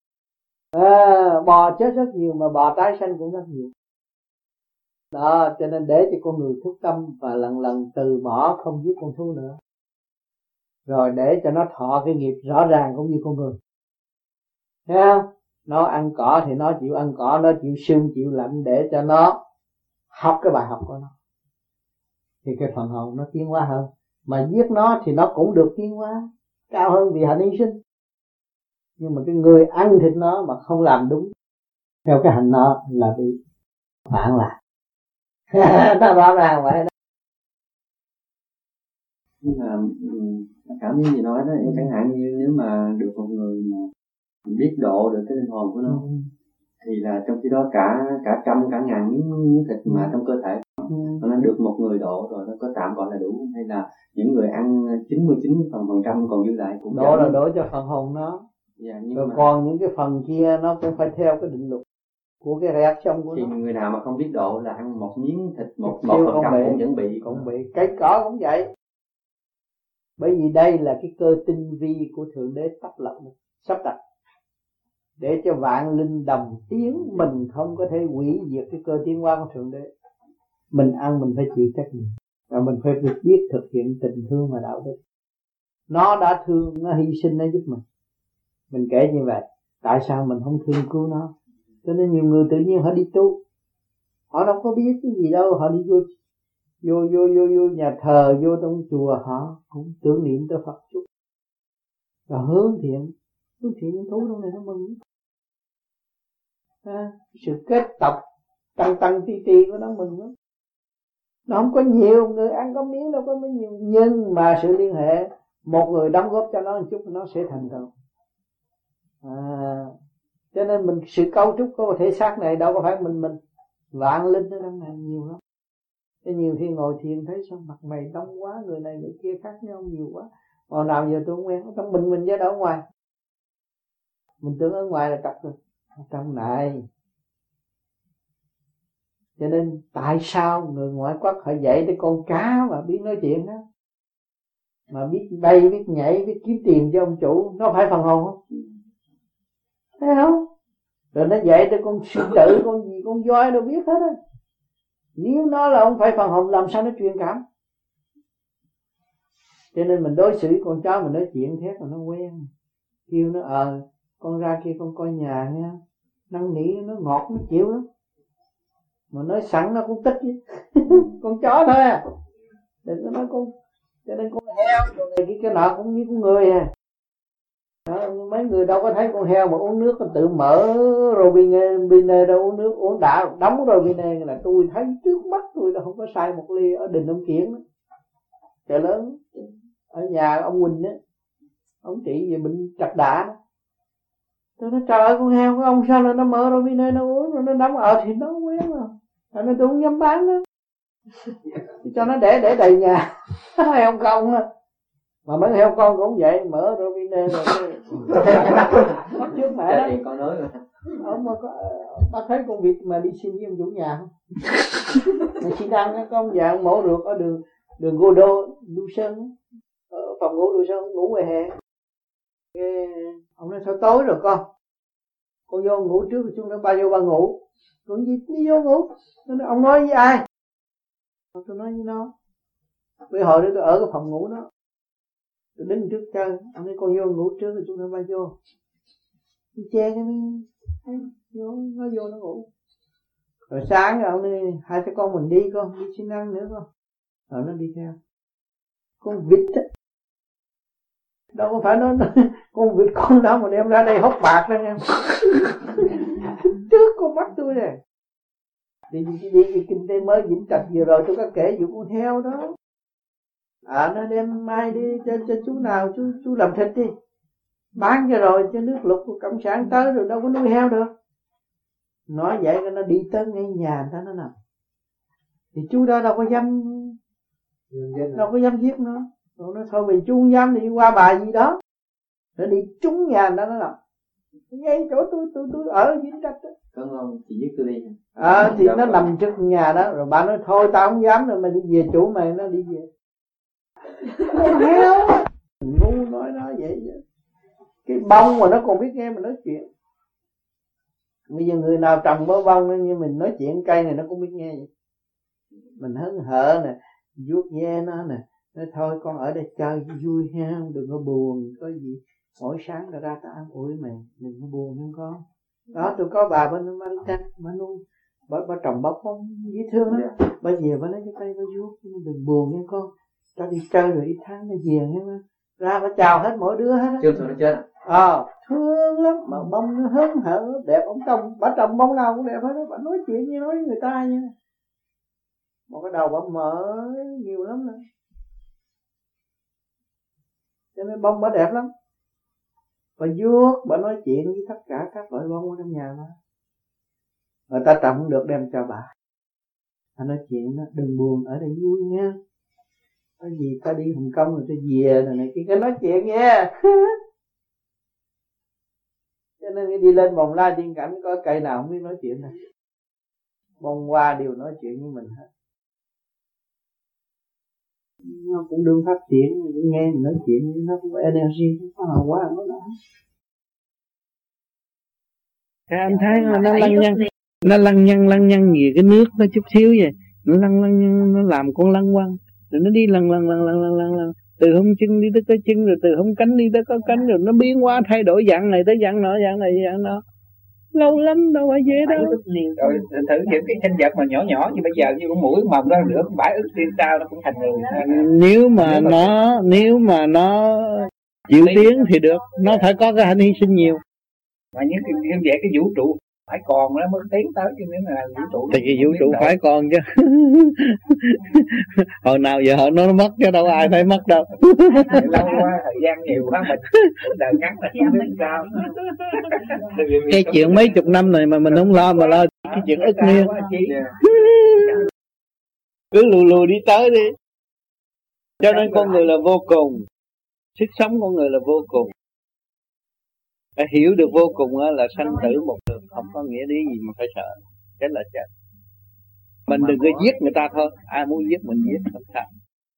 Bò chết rất nhiều mà bò tái sanh cũng rất nhiều. Đó, cho nên để cho con người thức tâm và lần lần từ bỏ không giết con thú nữa. Rồi để cho nó thọ cái nghiệp rõ ràng cũng như con người. Thấy không? Nó ăn cỏ thì nó chịu ăn cỏ, nó chịu sương chịu lạnh để cho nó học cái bài học của nó. Thì cái phần hồn nó tiến hóa hơn. Mà giết nó thì nó cũng được tiến hóa cao hơn vì hạnh hy sinh. Nhưng mà cái người ăn thịt nó mà không làm đúng theo cái hành nó là bị phản lại. Nó rõ ràng vậy đó. Nhưng mà cảm như gì nói đó, chẳng hạn như nếu mà được một người mà biết độ được cái linh hồn của nó, thì là trong khi đó cả trăm cả ngàn miếng thịt mà trong cơ thể nó được một người độ rồi, nó có tạm gọi là đủ, hay là những người ăn 99% còn dư lại cũng độ là độ cho phần hồn nó. Rồi còn những cái phần kia nó cũng phải theo cái định luật của cái reaction của thì nó. Người nào mà không biết độ là ăn một miếng thịt một phần trăm cũng vẫn bị. Cái cỏ cũng vậy. Bởi vì đây là cái cơ tinh vi của Thượng Đế sắp đặt để cho vạn linh đồng tiến. Mình không có thể hủy diệt cái cơ tiến hóa của Thượng Đế. Mình ăn mình phải chịu trách nhiệm, và mình phải biết thực hiện tình thương và đạo đức. Nó đã thương, nó hy sinh, nó giúp mình. Mình kể như vậy, tại sao mình không thương cứu nó? Cho nên nhiều người tự nhiên họ đi tu, họ đâu có biết cái gì đâu, họ đi vô nhà thờ, vô trong chùa, họ cũng tưởng niệm tới Phật chút, và hướng thiện những thú trong này nó mừng. Sự kết tập tăng ti của nó mừng lắm. Nó không có nhiều, người ăn có miếng đâu có nhiều, nhưng mà sự liên hệ, một người đóng góp cho nó một chút nó sẽ thành công. Cho nên mình sự cấu trúc của thể xác này đâu có phải mình vạn linh ở trong này nhiều lắm. Cái nhiều khi ngồi thiền thấy sao mặt mày đông quá, người này người kia khác nhau nhiều quá, hồi nào giờ tôi không quen. Trong mình với ở ngoài, mình tưởng ở ngoài là trật rồi, trong này. Cho nên tại sao người ngoại quốc họ dạy để con cá mà biết nói chuyện đó, mà biết bay, biết nhảy, biết kiếm tiền cho ông chủ, nó phải phần hồn không? Thấy không? Rồi nó dạy cho con sư tử, con gì, con voi đâu biết hết á. Nếu nó là không phải phần hồn làm sao nó truyền cảm? Cho nên mình đối xử với con chó mình nói chuyện thế mà nó quen. Kêu nó con ra kia con coi nhà nha, năn nỉ nó ngọt nó chịu lắm. Mà nói sẵn nó cũng tích chứ. Con chó thôi à. Đừng có nói con. Cho nên con heo con này cái nọ cũng như con người à. Mấy người đâu có thấy con heo mà uống nước con tự mở Robine đâu, uống nước uống đã đóng Robine. Là tôi thấy trước mắt tôi là không có sai một ly ở đình ông Kiển đó, chợ lớn ở nhà ông Quỳnh á, ông trị về bệnh trật đả. Tôi nói trời ơi, con heo của ông sao là nó mở Robine nó uống rồi nó đóng thì nó quen rồi. Rồi nó tôi không dám bán đó, cho nó để đầy nhà. Hay không á. Mà mấy heo con cũng vậy, mở rồi vine rồi bắt trước mẹ đó. Con nói rồi. Ông mà có, ta thấy con vịt mà đi xin với ông chủ nhà không? Mà xin ăn á, có ông dạng mổ được ở đường Gô Đô, Du Sơn, ở phòng ngủ Du Sơn, ngủ về hè. Cái ông nói sao tối rồi con vô ngủ trước rồi chúng nó ba vô ba ngủ. Con vịt đi vô ngủ. Ông nói với ai? Tôi nói với nó. Bây hồi đó tôi ở cái phòng ngủ đó, tôi đứng trước chân, ông nói con vô ngủ trước rồi chúng nó ba vô. Tôi che cái vô, nó vô nó ngủ. Rồi sáng rồi ông nói hai cái con mình đi xin ăn nữa con. Rồi nó đi theo. Con vịt á, đâu có phải nó con vịt con đó mà đem ra đây hốt bạc đó em. Trước con bắt tôi này. Đi cái kinh tế mới Vĩnh Trạch vừa rồi tôi có kể vụ con heo đó. Nó đem mai đi cho chú nào chú làm thịt đi. Bán cho rồi cho nước lục của cộng sản tới rồi đâu có nuôi heo được. Nói vậy nó đi tới ngay nhà người ta nó nằm. Thì chú đó đâu có dám giết nó. Rồi nó thôi vì chú không dám thì qua bà gì đó. Nó đi trúng nhà người ta nó nằm. Ngay chỗ tôi ở Vĩnh Trạch đó. Con chị giết tôi đi. Thì nó nằm trước nhà đó. Rồi bà nói thôi tao không dám rồi mày đi về chủ mày. Nó đi về. Con heo ngu nói nó vậy. Cái bông mà nó còn biết nghe mình nói chuyện. Bây giờ người nào trồng bơ bông như mình nói chuyện cây này nó cũng biết nghe vậy. Mình hớn hở nè, vuốt ve nó nè, nói thôi con ở đây chơi vui ha, đừng có buồn, có gì mỗi sáng ra ta ăn ủi mày, đừng có buồn nha con. Đó tôi có bà bên Marita, bà nuôi, bà trồng bắp bông dễ thương lắm. Bà về bà nói cho cây bà vuốt, đừng buồn nha con, ta đi chơi rồi ít tháng nó về nha. Ra bà chào hết mỗi đứa hết á. Chưa thôi nó chết. Thương lắm mà bông nó hớn hở đẹp. Ông trồng, bà trồng bông nào cũng đẹp hết đó. Bà nói chuyện như nói với người ta nha. Một cái đầu bà mở nhiều lắm nữa. Cho nên bông bà đẹp lắm. Bà vuốt, bà nói chuyện với tất cả các loại bông ở trong nhà mà. Người ta trồng không được đem cho bà. Bà nói chuyện đó, đừng buồn ở đây vui nha. Có gì ta đi Hồng Kông rồi ta về rồi này kia, cái nói chuyện nha. Cho nên đi lên Bồng Lai Tiên Cảnh có cây nào không biết nói chuyện đâu. Bông hoa đều nói chuyện với mình hết. Nó cũng đương phát triển, cũng nghe mình nói chuyện, nó cũng có energy, nó có hào hoa, nó nổi. Cái anh thấy nó lăng nhăng gì cái nước nó chút xíu vậy, nó lăng nhăng, nó làm con lăng quăng, rồi nó đi lăng từ không chân đi tới có chân, rồi từ không cánh đi tới có cánh, rồi nó biến hóa thay đổi dạng này tới dạng nọ, dạng này dạng nọ. Lâu lắm đâu phải dễ đâu. Rồi thử những cái sinh vật mà nhỏ như bây giờ như con muỗi mầm ra nữa 7 ức tiên sao nó cũng thành người. Nếu mà nó chịu tiến thì được, nó phải có cái hành hy sinh nhiều. Mà như vậy cái vũ trụ phải còn nó mới tiến tới, chứ nếu là vũ trụ thì cái vũ trụ phải còn chứ. Hồi nào giờ nó mất chứ đâu ai phải mất đâu. Lâu quá thời gian nhiều quá mình đời ngắn là không biết sao. Cái chuyện mấy chục năm này mà mình không lo, mà lo cái chuyện ức niên. Cứ lù đi tới đi. Cho nên con người là vô cùng, sức sống con người là vô cùng. Phải hiểu được vô cùng là sanh tử một đường, không có nghĩa lý gì mà phải sợ, chết là chết. Mình đừng có giết người ta thôi, ai muốn giết mình giết không sao.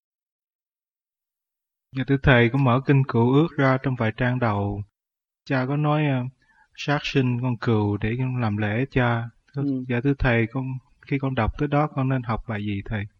Nhà thưa thầy có mở kinh Cựu Ước ra, trong vài trang đầu cha có nói sát sinh con cừu để con làm lễ cha. Dạ thưa thầy, khi con đọc tới đó con nên học bài gì thầy?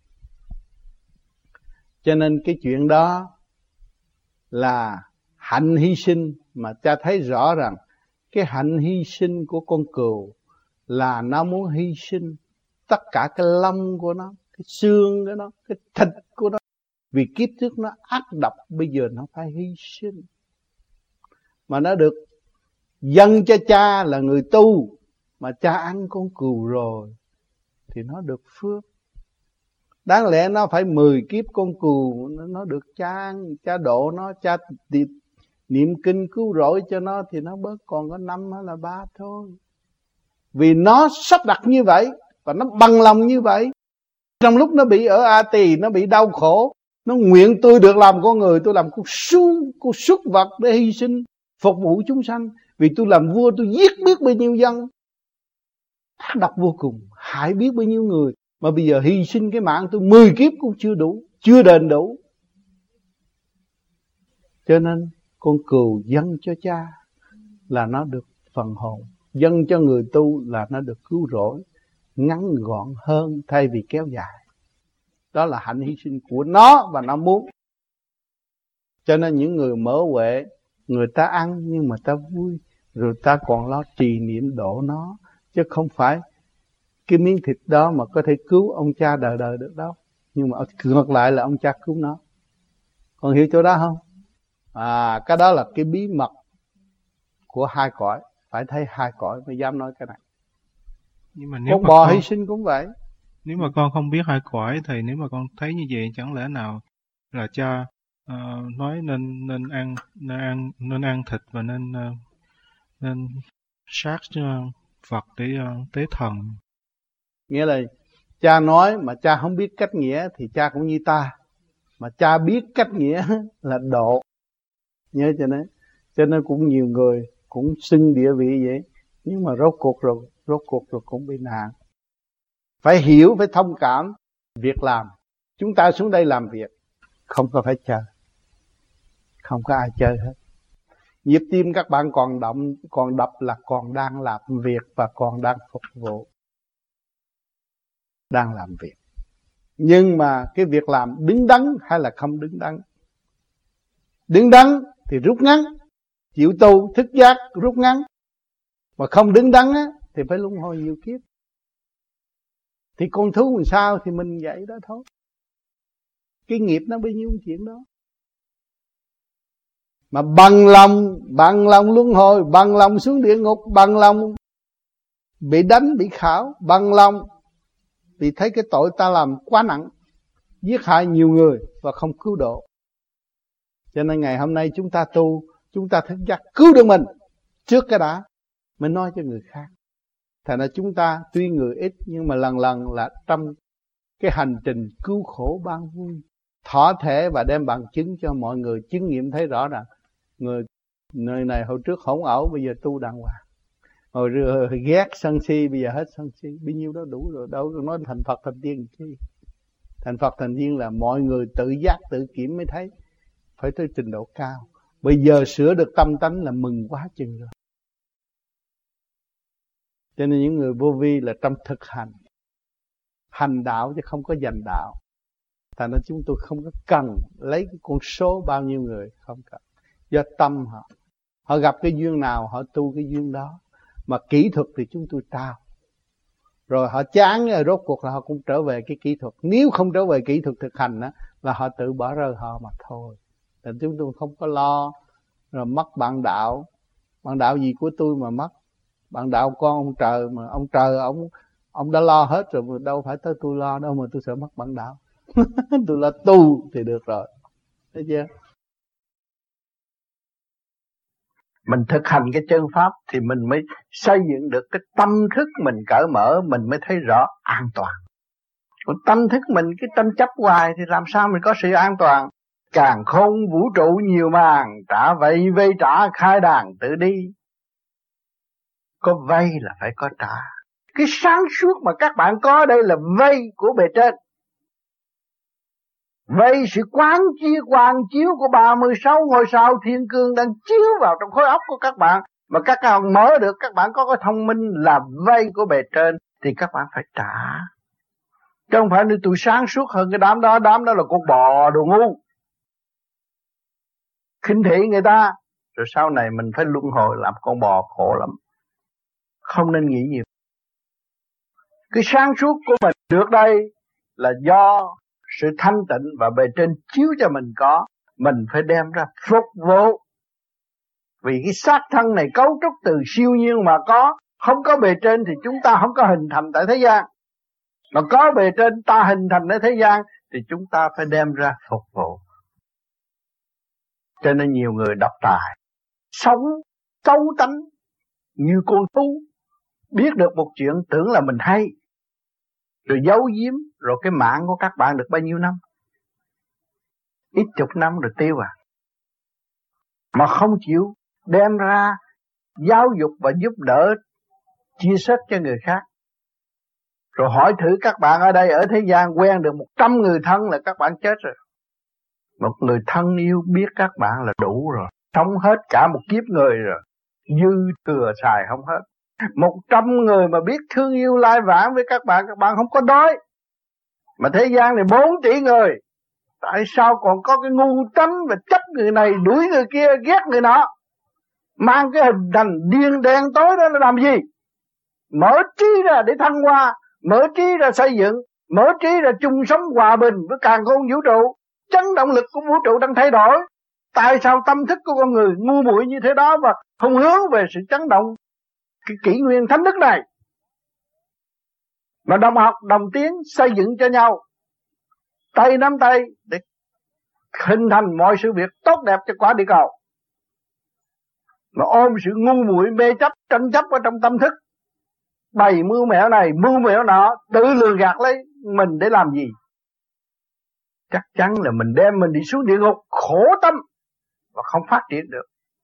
Cho nên cái chuyện đó là hạnh hy sinh, mà cha thấy rõ rằng cái hạnh hy sinh của con cừu là nó muốn hy sinh tất cả cái lông của nó, cái xương của nó, cái thịt của nó. Vì kiếp trước nó ác độc, bây giờ nó phải hy sinh. Mà nó được dâng cho cha là người tu, mà cha ăn con cừu rồi thì nó được phước. Đáng lẽ nó phải 10 kiếp con cừu nó được cha ăn, cha độ nó, cha niệm kinh cứu rỗi cho nó thì nó bớt còn có 5 hay là 3 thôi. Vì nó sắp đặt như vậy và nó bằng lòng như vậy. Trong lúc nó bị ở A Tỳ, nó bị đau khổ, Nó nguyện tôi được làm con người, tôi làm con súc vật để hy sinh phục vụ chúng sanh. Vì tôi làm vua tôi giết biết bao nhiêu dân, ác độc vô cùng, hại biết bao nhiêu người. Mà bây giờ hy sinh cái mạng tôi 10 kiếp cũng chưa đủ, chưa đền đủ. Cho nên con cừu dâng cho cha là nó được phần hồn, dâng cho người tu là nó được cứu rỗi, ngắn gọn hơn thay vì kéo dài. Đó là hạnh hy sinh của nó và nó muốn. Cho nên những người mở huệ, người ta ăn nhưng mà ta vui, rồi ta còn lo trì niệm độ nó, chứ không phải cái miếng thịt đó mà có thể cứu ông cha đời đời được đâu. Nhưng mà ngược lại là ông cha cứu nó. Còn hiểu chỗ đó không? Cái đó là cái bí mật của hai cõi. Phải thấy hai cõi mới dám nói cái này. Nhưng mà nếu con bò hy sinh cũng vậy. Nếu mà con không biết hai cõi, thì nếu mà con thấy như vậy, chẳng lẽ nào là cha nói nên ăn thịt và nên sát vật để tế thần? Nghĩa là cha nói mà cha không biết cách nghĩa thì cha cũng như ta. Mà cha biết cách nghĩa là độ. Nhớ cho nên cũng nhiều người cũng xưng địa vị vậy. Nhưng mà rốt cuộc rồi cũng bị nạn. Phải hiểu, phải thông cảm việc làm. Chúng ta xuống đây làm việc, không có phải chơi. Không có ai chơi hết. Nhịp tim các bạn còn động, còn đập là còn đang làm việc và còn đang phục vụ. Đang làm việc. Nhưng mà cái việc làm đứng đắn hay là không đứng đắn? Đứng đắn thì rút ngắn, chịu tu, thức giác, rút ngắn. Mà không đứng đắn á, thì phải luân hồi nhiều kiếp. Thì con thú làm sao thì mình vậy đó thôi. Cái nghiệp nó bao nhiêu chuyện đó. Mà bằng lòng luân hồi, bằng lòng xuống địa ngục, bằng lòng bị đánh, bị khảo, bằng lòng vì thấy cái tội ta làm quá nặng, giết hại nhiều người và không cứu độ. Cho nên ngày hôm nay chúng ta tu, chúng ta thức giác cứu được mình trước cái đã, mới nói cho người khác. Thành ra chúng ta tuy người ít nhưng mà lần lần là trong cái hành trình cứu khổ ban vui, thỏa thể và đem bằng chứng cho mọi người chứng nghiệm thấy rõ rằng người này hồi trước hỗn ẩu, bây giờ tu đàng hoàng. Hồi ghét sân si, bây giờ hết sân si. Bấy nhiêu đó đủ rồi, đâu có nói thành Phật thành tiên chi. Thành Phật thành tiên là mọi người tự giác tự kiểm mới thấy. Phải tới trình độ cao. Bây giờ sửa được tâm tánh là mừng quá chừng rồi. Cho nên những người vô vi là trong thực hành, hành đạo chứ không có giành đạo. Thành ra chúng tôi không có cần lấy cái con số bao nhiêu người, không cần. Do tâm họ gặp cái duyên nào họ tu cái duyên đó. Mà kỹ thuật thì chúng tôi trao. Rồi họ chán rồi rốt cuộc là họ cũng trở về cái kỹ thuật. Nếu không trở về kỹ thuật thực hành á, là họ tự bỏ rơi họ mà thôi. Thì chúng tôi không có lo rồi mất bạn đạo. Bạn đạo gì của tôi mà mất? Bạn đạo con ông trời, mà ông trời ông đã lo hết rồi, đâu phải tới tôi lo đâu mà tôi sợ mất bạn đạo. Tôi lo tu thì được rồi. Thấy chưa? Mình thực hành cái chân pháp thì mình mới xây dựng được cái tâm thức mình cởi mở, mình mới thấy rõ an toàn. Còn tâm thức mình cái tranh chấp hoài thì làm sao mình có sự an toàn? Càn khôn vũ trụ nhiều màn, trả vậy vay trả khai đàn tự đi. Có vay là phải có trả. Cái sáng suốt mà các bạn có đây là vay của bề trên. Vậy sự quán chiếu của 36 ngôi sao thiên cương đang chiếu vào trong khối óc của các bạn. Mà các bạn mở được, các bạn có cái thông minh là vay của bề trên thì các bạn phải trả. Chứ không phải nếu tôi sáng suốt hơn cái đám đó là con bò đồ ngu. Khinh thị người ta, rồi sau này mình phải luân hồi làm con bò khổ lắm. Không nên nghĩ nhiều. Cái sáng suốt của mình được đây là do sự thanh tịnh và bề trên chiếu cho mình có. Mình phải đem ra phục vụ. Vì cái xác thân này cấu trúc từ siêu nhiên mà có. Không có bề trên thì chúng ta không có hình thành tại thế gian. Mà có bề trên ta hình thành ở thế gian thì chúng ta phải đem ra phục vụ. Cho nên nhiều người độc tài, sống xấu tánh như con thú. Biết được một chuyện tưởng là mình hay, rồi giấu giếm, rồi cái mạng của các bạn được bao nhiêu năm. ít chục năm rồi tiêu à. Mà không chịu đem ra giáo dục và giúp đỡ, chia sẻ cho người khác. Rồi hỏi thử các bạn ở đây ở thế gian quen được 100 người thân là các bạn chết rồi. Một người thân yêu biết các bạn là đủ rồi, sống hết cả một kiếp người rồi, dư thừa xài không hết. 100 người mà biết thương yêu lai vãng với các bạn không có đói. Mà thế gian này 4 tỷ người, tại sao còn có cái ngu tánh và chấp người này, đuổi người kia, ghét người nọ, mang cái hình thành điên đen tối đó là làm gì? Mở trí ra để thăng hoa, mở trí ra xây dựng, mở trí ra chung sống hòa bình với càn khôn vũ trụ. Chấn động lực của vũ trụ đang thay đổi. Tại sao tâm thức của con người ngu muội như thế đó và không hướng về sự chấn động cái kỷ nguyên thánh đức này? Mà đồng học, đồng tiến xây dựng cho nhau, tay nắm tay để hình thành mọi sự việc tốt đẹp cho quả địa cầu. Mà ôm sự ngu muội mê chấp, tranh chấp ở trong tâm thức, bày mưu mẹo này, mưu mẹo nọ, tự lường gạt lấy mình để làm gì? Chắc chắn là mình đem mình đi xuống địa ngục khổ tâm và không phát triển được.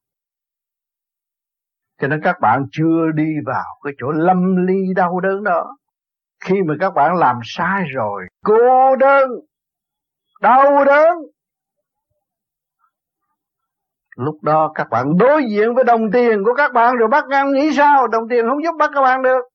Cho nên các bạn chưa đi vào cái chỗ lâm ly đau đớn đó. Khi mà các bạn làm sai rồi, cô đơn, đau đớn, lúc đó các bạn đối diện với đồng tiền của các bạn rồi bắt ngang nghĩ sao? Đồng tiền không giúp bắt các bạn được.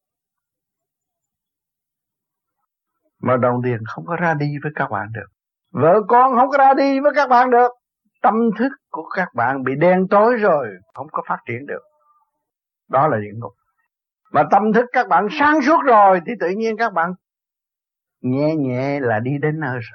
Mà đồng tiền không có ra đi với các bạn được. Vợ con không có ra đi với các bạn được. Tâm thức của các bạn bị đen tối rồi, không có phát triển được. Đó là địa ngục. Mà tâm thức các bạn sáng suốt rồi thì tự nhiên các bạn nhẹ nhẹ là đi đến nơi rồi.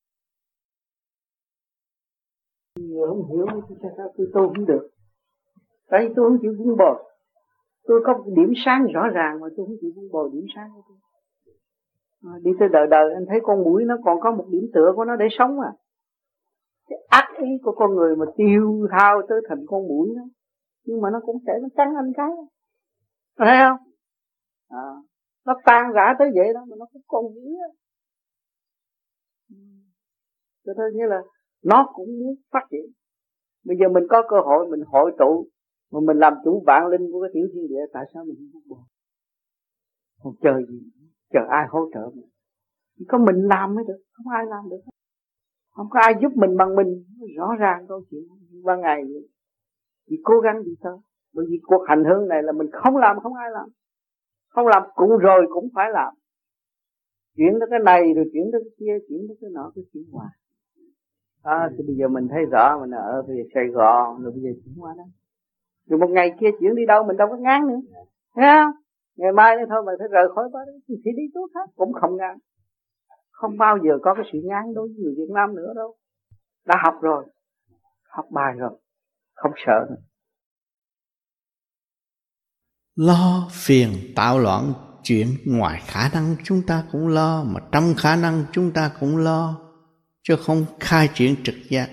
Người không hiểu sao tôi không được. Tại tôi không chịu vun bồi. Tôi có một điểm sáng rõ ràng mà tôi không chịu vun bồi điểm sáng của tôi. Đi tới đời anh thấy con muỗi nó còn có một điểm tựa của nó để sống à. Cái ác ý của con người mà tiêu thao tới thành con muỗi đó. Nhưng mà nó cũng sẽ nó cắn anh cái. Thấy không? Nó tan rã tới vậy đó mà nó cũng còn muỗi á. Cho nên như là nó cũng muốn phát triển. Bây giờ mình có cơ hội mình hội tụ mà mình làm chủ vạn linh của cái tiểu thiên địa, tại sao mình không buồn? Còn chờ gì? Chờ ai hỗ trợ mình? Chỉ có mình làm mới được, không ai làm được. Không có ai giúp mình bằng mình. Rõ ràng câu chuyện ban ngày vậy. Chỉ cố gắng đi tới. Bởi vì cuộc hành hương này là mình không làm không ai làm. Không làm cũng rồi cũng phải làm. Chuyển tới cái này rồi chuyển tới cái kia, chuyển tới cái nọ, cái chuyển hoài. Thì bây giờ mình thấy rõ mình ở bây giờ Sài Gòn rồi bây giờ chuyển qua đó. Rồi một ngày kia chuyển đi đâu mình đâu có ngán nữa. Thấy không? Ngày mai nữa thôi mà phải rời khỏi đó thì đi chỗ khác cũng không ngán. Không bao giờ có cái sự ngán đối với người Việt Nam nữa đâu. Đã học rồi. Học bài rồi. Không sợ nữa. Lo phiền tạo loạn chuyện ngoài khả năng chúng ta cũng lo, mà trong khả năng chúng ta cũng lo, chứ không khai triển trực giác.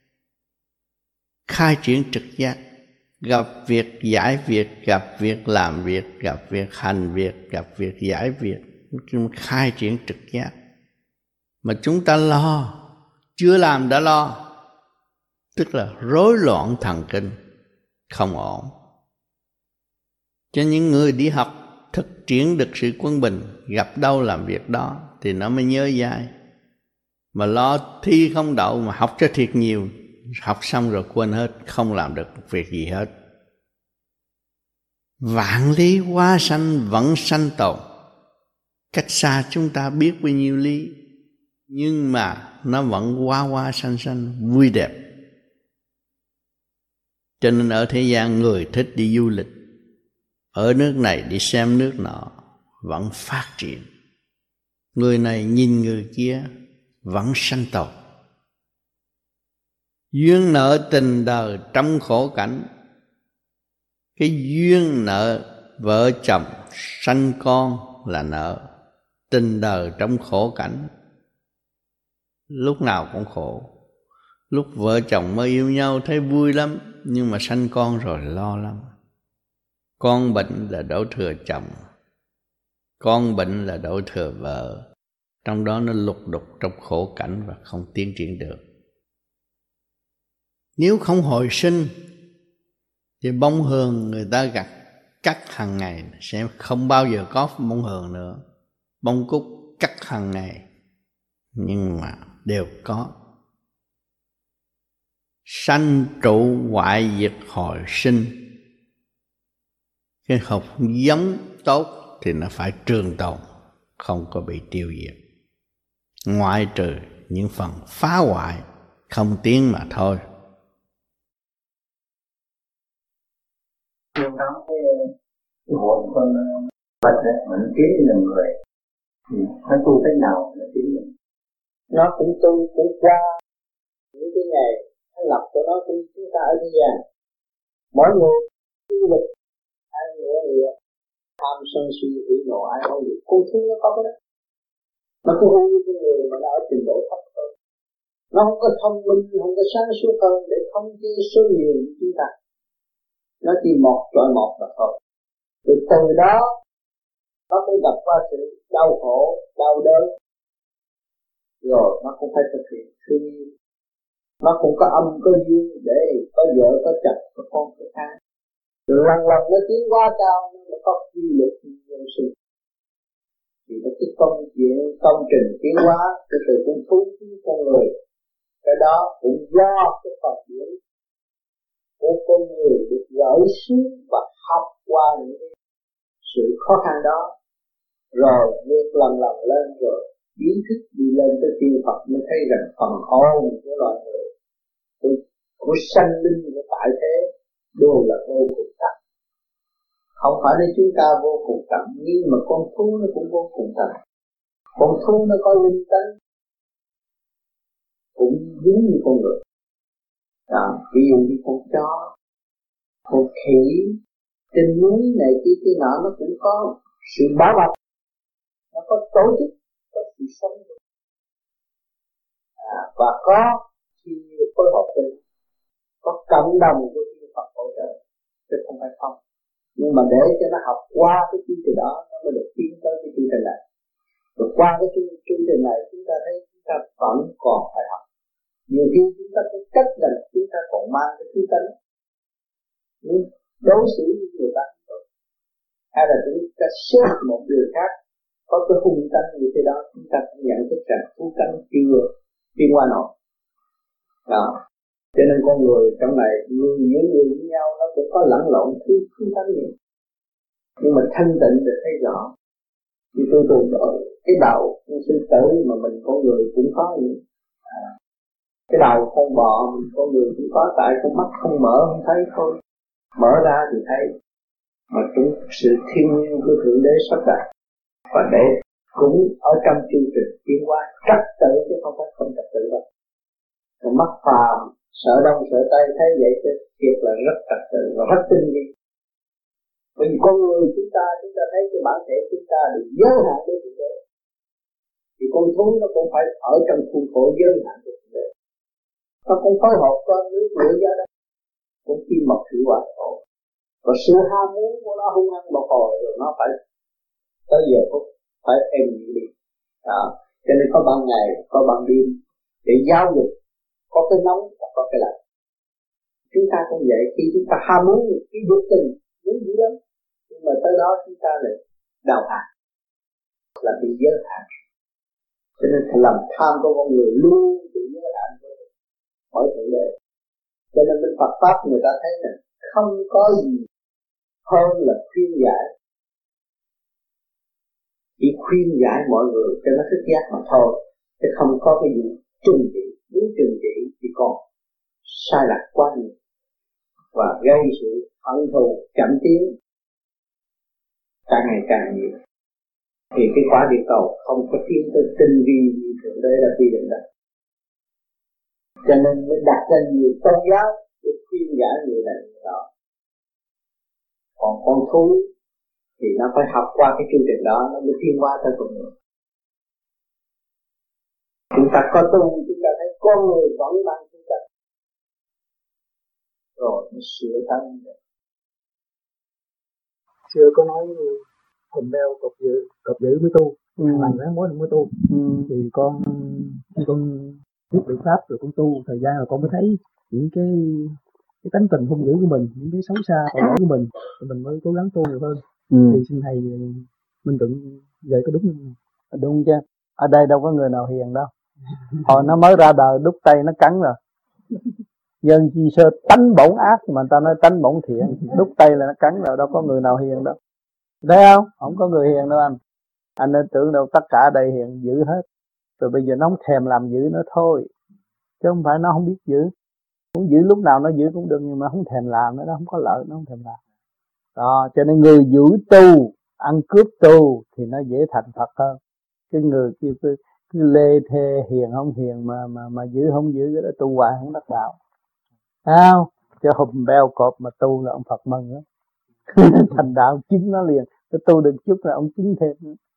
Khai triển trực giác, gặp việc giải việc, gặp việc làm việc, gặp việc hành việc, gặp việc giải việc, khai triển trực giác. Mà chúng ta lo, chưa làm đã lo, tức là rối loạn thần kinh, không ổn. Cho những người đi học thực triển được sự quân bình, gặp đâu làm việc đó thì nó mới nhớ dai. Mà lo thi không đậu mà học cho thiệt nhiều, học xong rồi quên hết, không làm được việc gì hết. Vạn lý hóa sanh vẫn sanh tồn. Cách xa chúng ta biết bao nhiêu lý, nhưng mà nó vẫn hóa sanh vui đẹp. Cho nên ở thế gian người thích đi du lịch, ở nước này đi xem nước nọ, vẫn phát triển. Người này nhìn người kia vẫn sanh tồn. Duyên nợ tình đời trong khổ cảnh. Cái duyên nợ vợ chồng sanh con là nợ. Tình đời trong khổ cảnh, lúc nào cũng khổ. Lúc vợ chồng mới yêu nhau thấy vui lắm, nhưng mà sanh con rồi lo lắm. Con bệnh là đổ thừa chồng, con bệnh là đổ thừa vợ. Trong đó nó lục đục trong khổ cảnh và không tiến triển được. Nếu không hồi sinh thì bông hường người ta cắt hàng ngày sẽ không bao giờ có bông hường nữa. Bông cúc cắt hàng ngày nhưng mà đều có. Sanh trụ hoại diệt hồi sinh. Cái hạt giống tốt thì nó phải trường tồn, không có bị tiêu diệt, ngoại trừ những phần phá hoại không tiến mà thôi. Trong đó cái hồn con vật đấy mà nó tiến lên làm người thì nó tu thế nào là tiến lên? Nó cũng tu cũng qua những cái ngày nó lập của nó cũng chúng ta ở thế gian. Mỗi người tu lực ai nữa thì tham sân si hỉ nộ ai không được. Con thú nó có cái đó. Nó cũng hư với người mà nó ở trình độ thấp hơn. Nó không có thông minh, không có sáng suốt hơn để thống chế số nhiều như chúng ta. Nó chỉ một trọi một mà thôi. Từ đó nó cũng gặp qua sự đau khổ, đau đớn. Rồi nó cũng phải thực hiện thương yêu. Nó cũng có âm có dương để có vợ có chồng có con có cái. Rồi lần nó tiến qua cao nó có quy luật nhân sinh. Thì nó cái công trình tiến hóa từ con thú đến con người. Cái đó cũng do cái phần điển của con người được gửi xuống và học qua những sự khó khăn đó, rồi vượt lần lên rồi ý thức đi lên tới tiên Phật mới thấy rằng phần hồn của loài người của sanh linh của tại thế đều là vô cùng tận. Không phải là chúng ta vô cùng tận, nhưng mà con thú nó cũng vô cùng tận. Con thú nó có linh tánh cũng giống như con người. Ví dụ như con chó, con khỉ, trên núi này kia nọ nó cũng có sự bảo bọc, nó có tổ chức, có sự sống, và có sự phối hợp với, có cộng đồng của thiên Phật hỗ trợ, chứ không phải không. Nhưng mà để cho nó học qua cái chương trình đó, nó mới được tiến tới cái chương trình này. Rồi qua cái chương trình này chúng ta thấy chúng ta vẫn còn phải học. Nhiều khi chúng ta cũng cách rằng chúng ta còn mang cái thứ tánh đối xử với người ta, hay là chúng ta xếp một điều khác có cái hung tánh như thế đó, chúng ta cũng nhận thức rằng hung tánh chưa tiến qua nổi. Cho nên con người trong này người với nhau nó cũng có lẫn lộn thứ hung tánh gì, nhưng mà thanh tịnh để thấy rõ. Thì tôi tồn tại cái đạo sinh tử mà mình con người cũng có những cái đầu con bò mình con người cũng có, tại con mắt không mở không thấy thôi, mở ra thì thấy. Mà cũng sự thiên nhiên của Thượng Đế sắp đặt và để cũng ở trong chương trình tiến hóa trật tự chứ không phải không trật tự đâu. Còn mắt phàm sợ đông sợ tây thấy vậy chứ thiệt là rất trật tự và rất tinh vi. Bởi vì con người chúng ta thấy cái bản thể chúng ta được giới hạn của Thượng Đế, thì con thú nó cũng phải ở trong khuôn khổ giới hạn của Thượng Đế. Nó cũng phối hợp con nước lửa gió đó, cũng kim mộc thủy hỏa thổ. Và sự ham muốn của nó hung hăng một hồi rồi nó phải tới giờ phút phải êm dịu đi. Cho nên có ban ngày, có ban đêm để giáo dục, có cái nóng và có cái lạnh. Chúng ta cũng vậy, khi chúng ta ham muốn cái dục tình muốn dữ lắm, nhưng mà tới đó chúng ta lại đào hạn, là bị giới hạn. Cho nên lòng tham của con người luôn bị giới hạn bởi Thượng Đế. Cho nên bên Phật pháp người ta thấy là không có gì hơn là khuyên giải, chỉ khuyên giải mọi người cho nó thức giác mà thôi, chứ không có cái gì trừng trị. Nếu trừng trị thì còn sai lạc quá nhiều và gây sự hận thù chậm tiến càng ngày càng nhiều, thì cái quả địa cầu không có tiến tới tinh vi như Thượng Đế đã quy định đó. Cho nên mới đặt ra nhiều tôn giáo để khuyên giải người này người đó. Còn con thú thì nó phải học qua cái chương trình đó, nó mới tiến hóa tới con người. Chúng ta có tu, chúng ta thấy con người vẫn mang chúng ta, rồi mới sửa tăng được. Xưa có nói thùng đeo cọp dữ mới tu, bằng ráng mối mới tu. Thì khi con biết được pháp rồi con tu thời gian rồi con mới thấy những cái tánh tình hung dữ của mình, những cái xấu xa tội lỗi của mình, thì mình mới cố gắng tu nhiều hơn. Thì xin thầy minh luận vậy có đúng không? Đúng chứ. Ở đây đâu có người nào hiền đâu. Hồi nó mới ra đời đút tay nó cắn rồi. Dân chi sơ tánh bổn ác mà người ta nói tánh bổn thiện, đút tay là nó cắn rồi, đâu có người nào hiền đâu. Thấy không? Không có người hiền đâu anh. Anh nên tưởng đâu tất cả ở đây hiền dữ hết. Rồi bây giờ nó không thèm làm dữ nữa thôi. Chứ không phải nó không biết giữ. Muốn giữ lúc nào nó giữ cũng được, nhưng mà không thèm làm nữa, nó không có lợi, nó không thèm làm. Đó, cho nên người giữ tu, ăn cướp tu thì nó dễ thành Phật hơn. Cái người kia cứ lê thê hiền không hiền mà giữ không giữ, cái đó tu hoài không đắc đạo. Không? Chứ hùm beo cọp mà tu là ông Phật mừng đó. Thành đạo chứng nó liền. Cái tu được chút là ông chứng thêm.